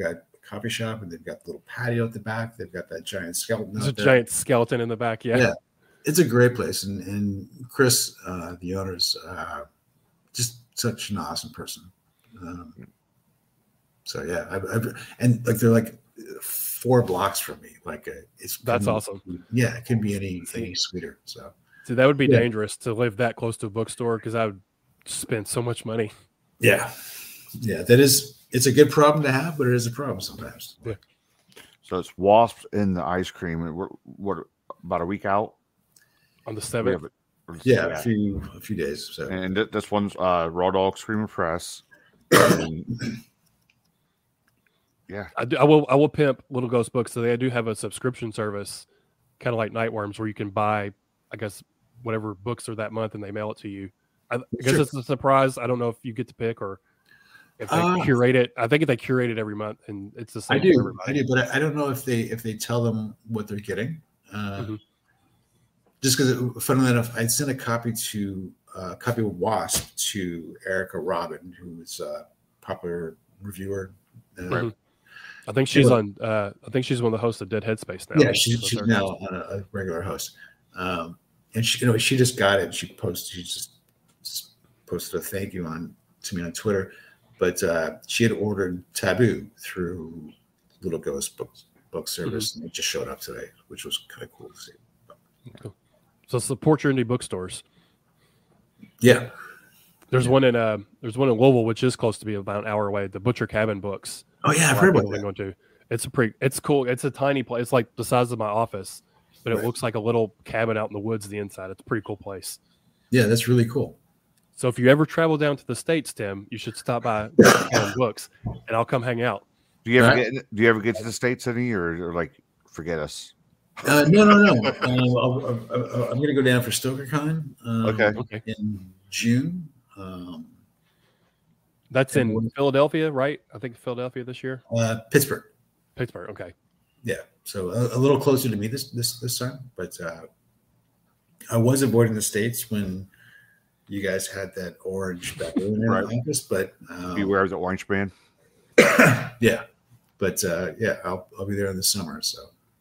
coffee shop, and they've got the little patio at the back. They've got that giant skeleton. There's a out there. giant skeleton in the back. Yeah. Yeah. It's a great place, and and Chris, uh, the owner's uh, just such an awesome person. Um, so yeah, I've, I've, and like they're like four blocks from me. Like uh, it's That's couldn't- awesome. Yeah, it could be any any sweeter. So See, that would be Yeah. dangerous to live that close to a bookstore because I would spend so much money. yeah, yeah, that is. It's a good problem to have, but it is a problem sometimes. So it's wasps in the ice cream, and we're what about a week out? On the We seventh. have it- or- Yeah, a few a few days. So And th- this one's uh, Raw Dog Screaming Press. And yeah, I, do, I will I will pimp Little Ghost Books. So they do have a subscription service, kind of like Nightworms, where you can buy, I guess, whatever books are that month, and they mail it to you. I, I guess Sure. it's a surprise. I don't know if you get to pick or if they Uh, curate it. I think they curate it every month, and it's the same I for do, everybody. I do, but I, I don't know if they if they tell them what they're getting. Uh, Mhm. Just because, funnily enough, I sent a copy to uh, a copy of Wasp to Erica Robin, who is a popular reviewer. Uh, Right. I think she's Yeah. on. Uh, I think she's one of the hosts of Dead Headspace now. Yeah, she's, So she's they're- now on a, a regular host, um, and she, you know, she just got it. She posted, she just, just posted a thank you on to me on Twitter, but uh, she had ordered Taboo through Little Ghost Book Book Service, and it just showed up today, which was kind of cool to see. So support your indie bookstores. Yeah, There's one in uh, there's one in Louisville, which is close to be about an hour away. The Butcher Cabin Books. oh yeah, I've A lot heard of about people have that. been going to. It's a pretty. It's cool. It's a tiny place. It's like the size of my office, but it Right. looks like a little cabin out in the woods. The inside. It's a pretty cool place. Yeah, that's really cool. So if you ever travel down to the States, Tim, you should stop by Butcher Cabin Books, and I'll come hang out. do you ever Right. get do you ever get to the States any, or, or like forget us? Uh, no, no, no. Uh, I'll, I'll, I'll, I'm going to go down for StokerCon um, Okay. Okay, in June. Um, that's And in what- Philadelphia, right? I think Philadelphia this year. uh, Pittsburgh. Pittsburgh. Okay. Yeah, so a, a little closer to me this this this time, but uh, I was avoiding the States when you guys had that orange baboon in Right. the office, but um, Beware of the Orange Man. yeah, but uh, yeah, I'll I'll be there in the summer. So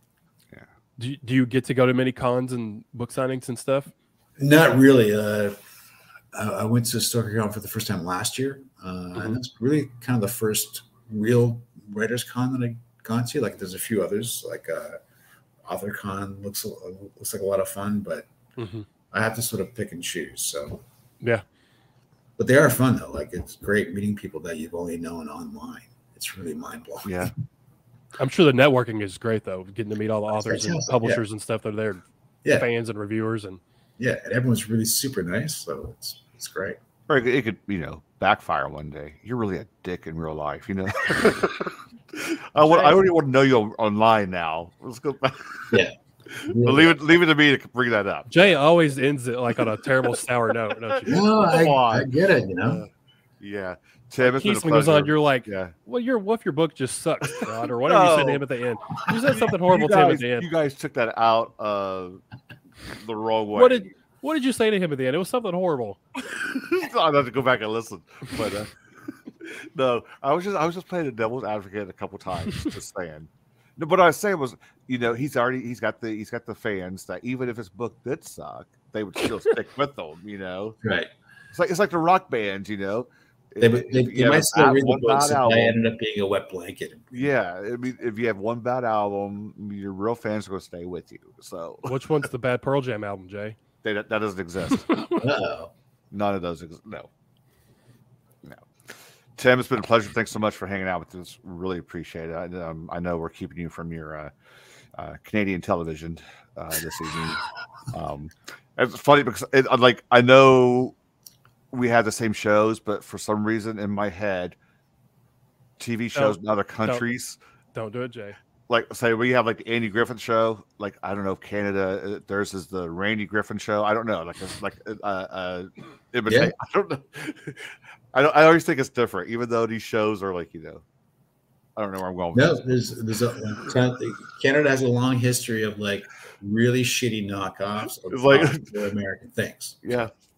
Do you, do you get to go to many cons and book signings and stuff? not really. Uh, I, I went to StokerCon for the first time last year, uh, Mhm. and that's really kind of the first real writers con that I gone to. Like, there's a few others, like uh, AuthorCon looks looks like a lot of fun, but Mm-hmm. I have to sort of pick and choose. So Yeah. but they are fun though. Like, it's great meeting people that you've only known online. It's really mind blowing. Yeah. I'm sure the networking is great though, getting to meet all the That's authors and fantastic, publishers and stuff that are there, Yeah. fans and reviewers, and Yeah, and everyone's really super nice, so it's it's great. Or it could, it could, you know, backfire one day. You're really a dick in real life, you know. I want, I already want to know you on- online now. Let's go back. Yeah. But leave it, leave it to me to bring that up. Jay always ends it like on a terrible sour note, don't you? No, I, Come on. I get it. You know, Uh, yeah, Tim, it's been a Keith goes on, pleasure. you're like, Yeah, well, your what if your book just sucks, God, or whatever you said to No. him at the end. You said something horrible you to him guys, at the end. You guys took that out uh, the wrong way. What did what did you say to him at the end? It was something horrible. I'd have to go back and listen. But uh, no, I was just I was just playing the devil's advocate a couple times, just saying. No, but what I was saying was, you know, he's already he's got the he's got the fans that even if his book did suck, they would still stick with him. You know, right? it's like it's like the rock bands. You know, They, If- they, if they you have might a still bad- read the one books, bad and I album- ended up being a wet blanket. Yeah, I mean, if you have one bad album, your real fans are going to stay with you. So Which one's the bad Pearl Jam album, Jay? they, that doesn't exist. Uh-oh. None of those exist. No, no. Tim, it's been a pleasure. Thanks so much for hanging out with us. Really appreciate it. I, um, I know we're keeping you from your uh, uh, Canadian television uh, this evening. Um, it's funny because it, like I know we have the same shows, but for some reason in my head, T V shows in other countries. Don't do it, Jay. Like say we have like the Andy Griffin show, like I don't know if Canada uh, theirs is the Randy Griffin show. I don't know, like it's like uh, uh imitate. Yeah. I don't know. I don't, I always think it's different, even though these shows are like you know, I don't know where I'm going. No, With there's there's a Canada has a long history of like really shitty knockoffs of It's like- popular American things. this. Yeah.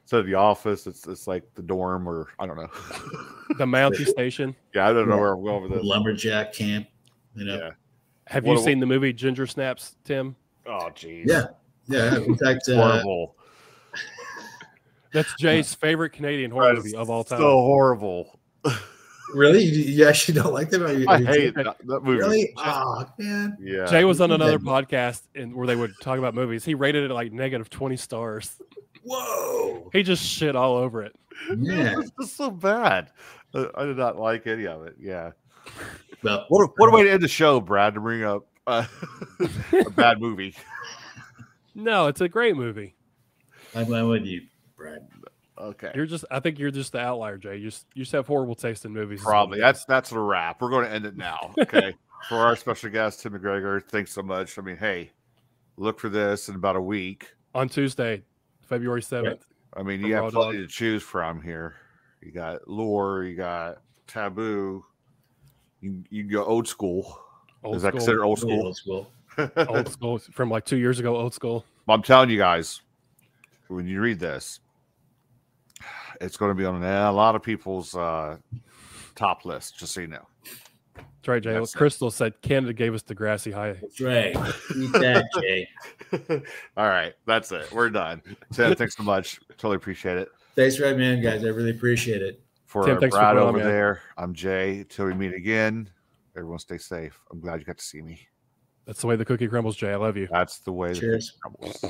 instead of the office, it's it's like the dorm, or I don't know. The Mountie Station. Yeah, I don't know where I'm going with this. Lumberjack camp. You know. Yeah. Have What you a- seen the movie Ginger Snaps, Tim? Oh, jeez. Yeah. Yeah. In fact, uh, Horrible. That's Jay's favorite Canadian horror That is movie of all time. So horrible. really, you, you actually don't like them? Are you, I are you hate that, that movie. Really? Oh man. Yeah. Jay was on another Okay. podcast and where they would talk about movies. He rated it like negative twenty stars. Whoa. He just shit all over it. Yeah. It's just so bad. Uh, I did not like any of it. Yeah. Well, What a, what a way to end the show, Brad, to bring up uh, a bad movie. No, it's a great movie. I'm, I'm with you, Brad. Okay. You're just I think you're just the outlier, Jay. You just you just have horrible taste in movies. Probably. That's that's a wrap. We're going to end it now. Okay. For our special guest, Tim McGregor, thanks so much. I mean, hey, look for this in about a week. on Tuesday, February seventh. I mean, From you Raw have plenty Dog. to choose from here. You got Lore, you got Taboo. You, you can go old school. Old Is that school. considered old Really school? old school. Old school from like two years ago. Old school. I'm telling you guys, when you read this, it's going to be on a lot of people's uh, top list, just so you know. That's right, Jay. That's it. Crystal said Canada gave us Degrassi High. That's right. Eat that, Jay. All right, that's it. We're done. Tim, thanks so much. Totally appreciate it. Thanks for having me in, guys. I really appreciate it. For Tim, uh, thanks for Brad coming on, over man. there, I'm Jay. Till we meet again, everyone stay safe. I'm glad you got to see me. That's the way the cookie crumbles, Jay. I love you. That's the way. the Cheers. cookie crumbles.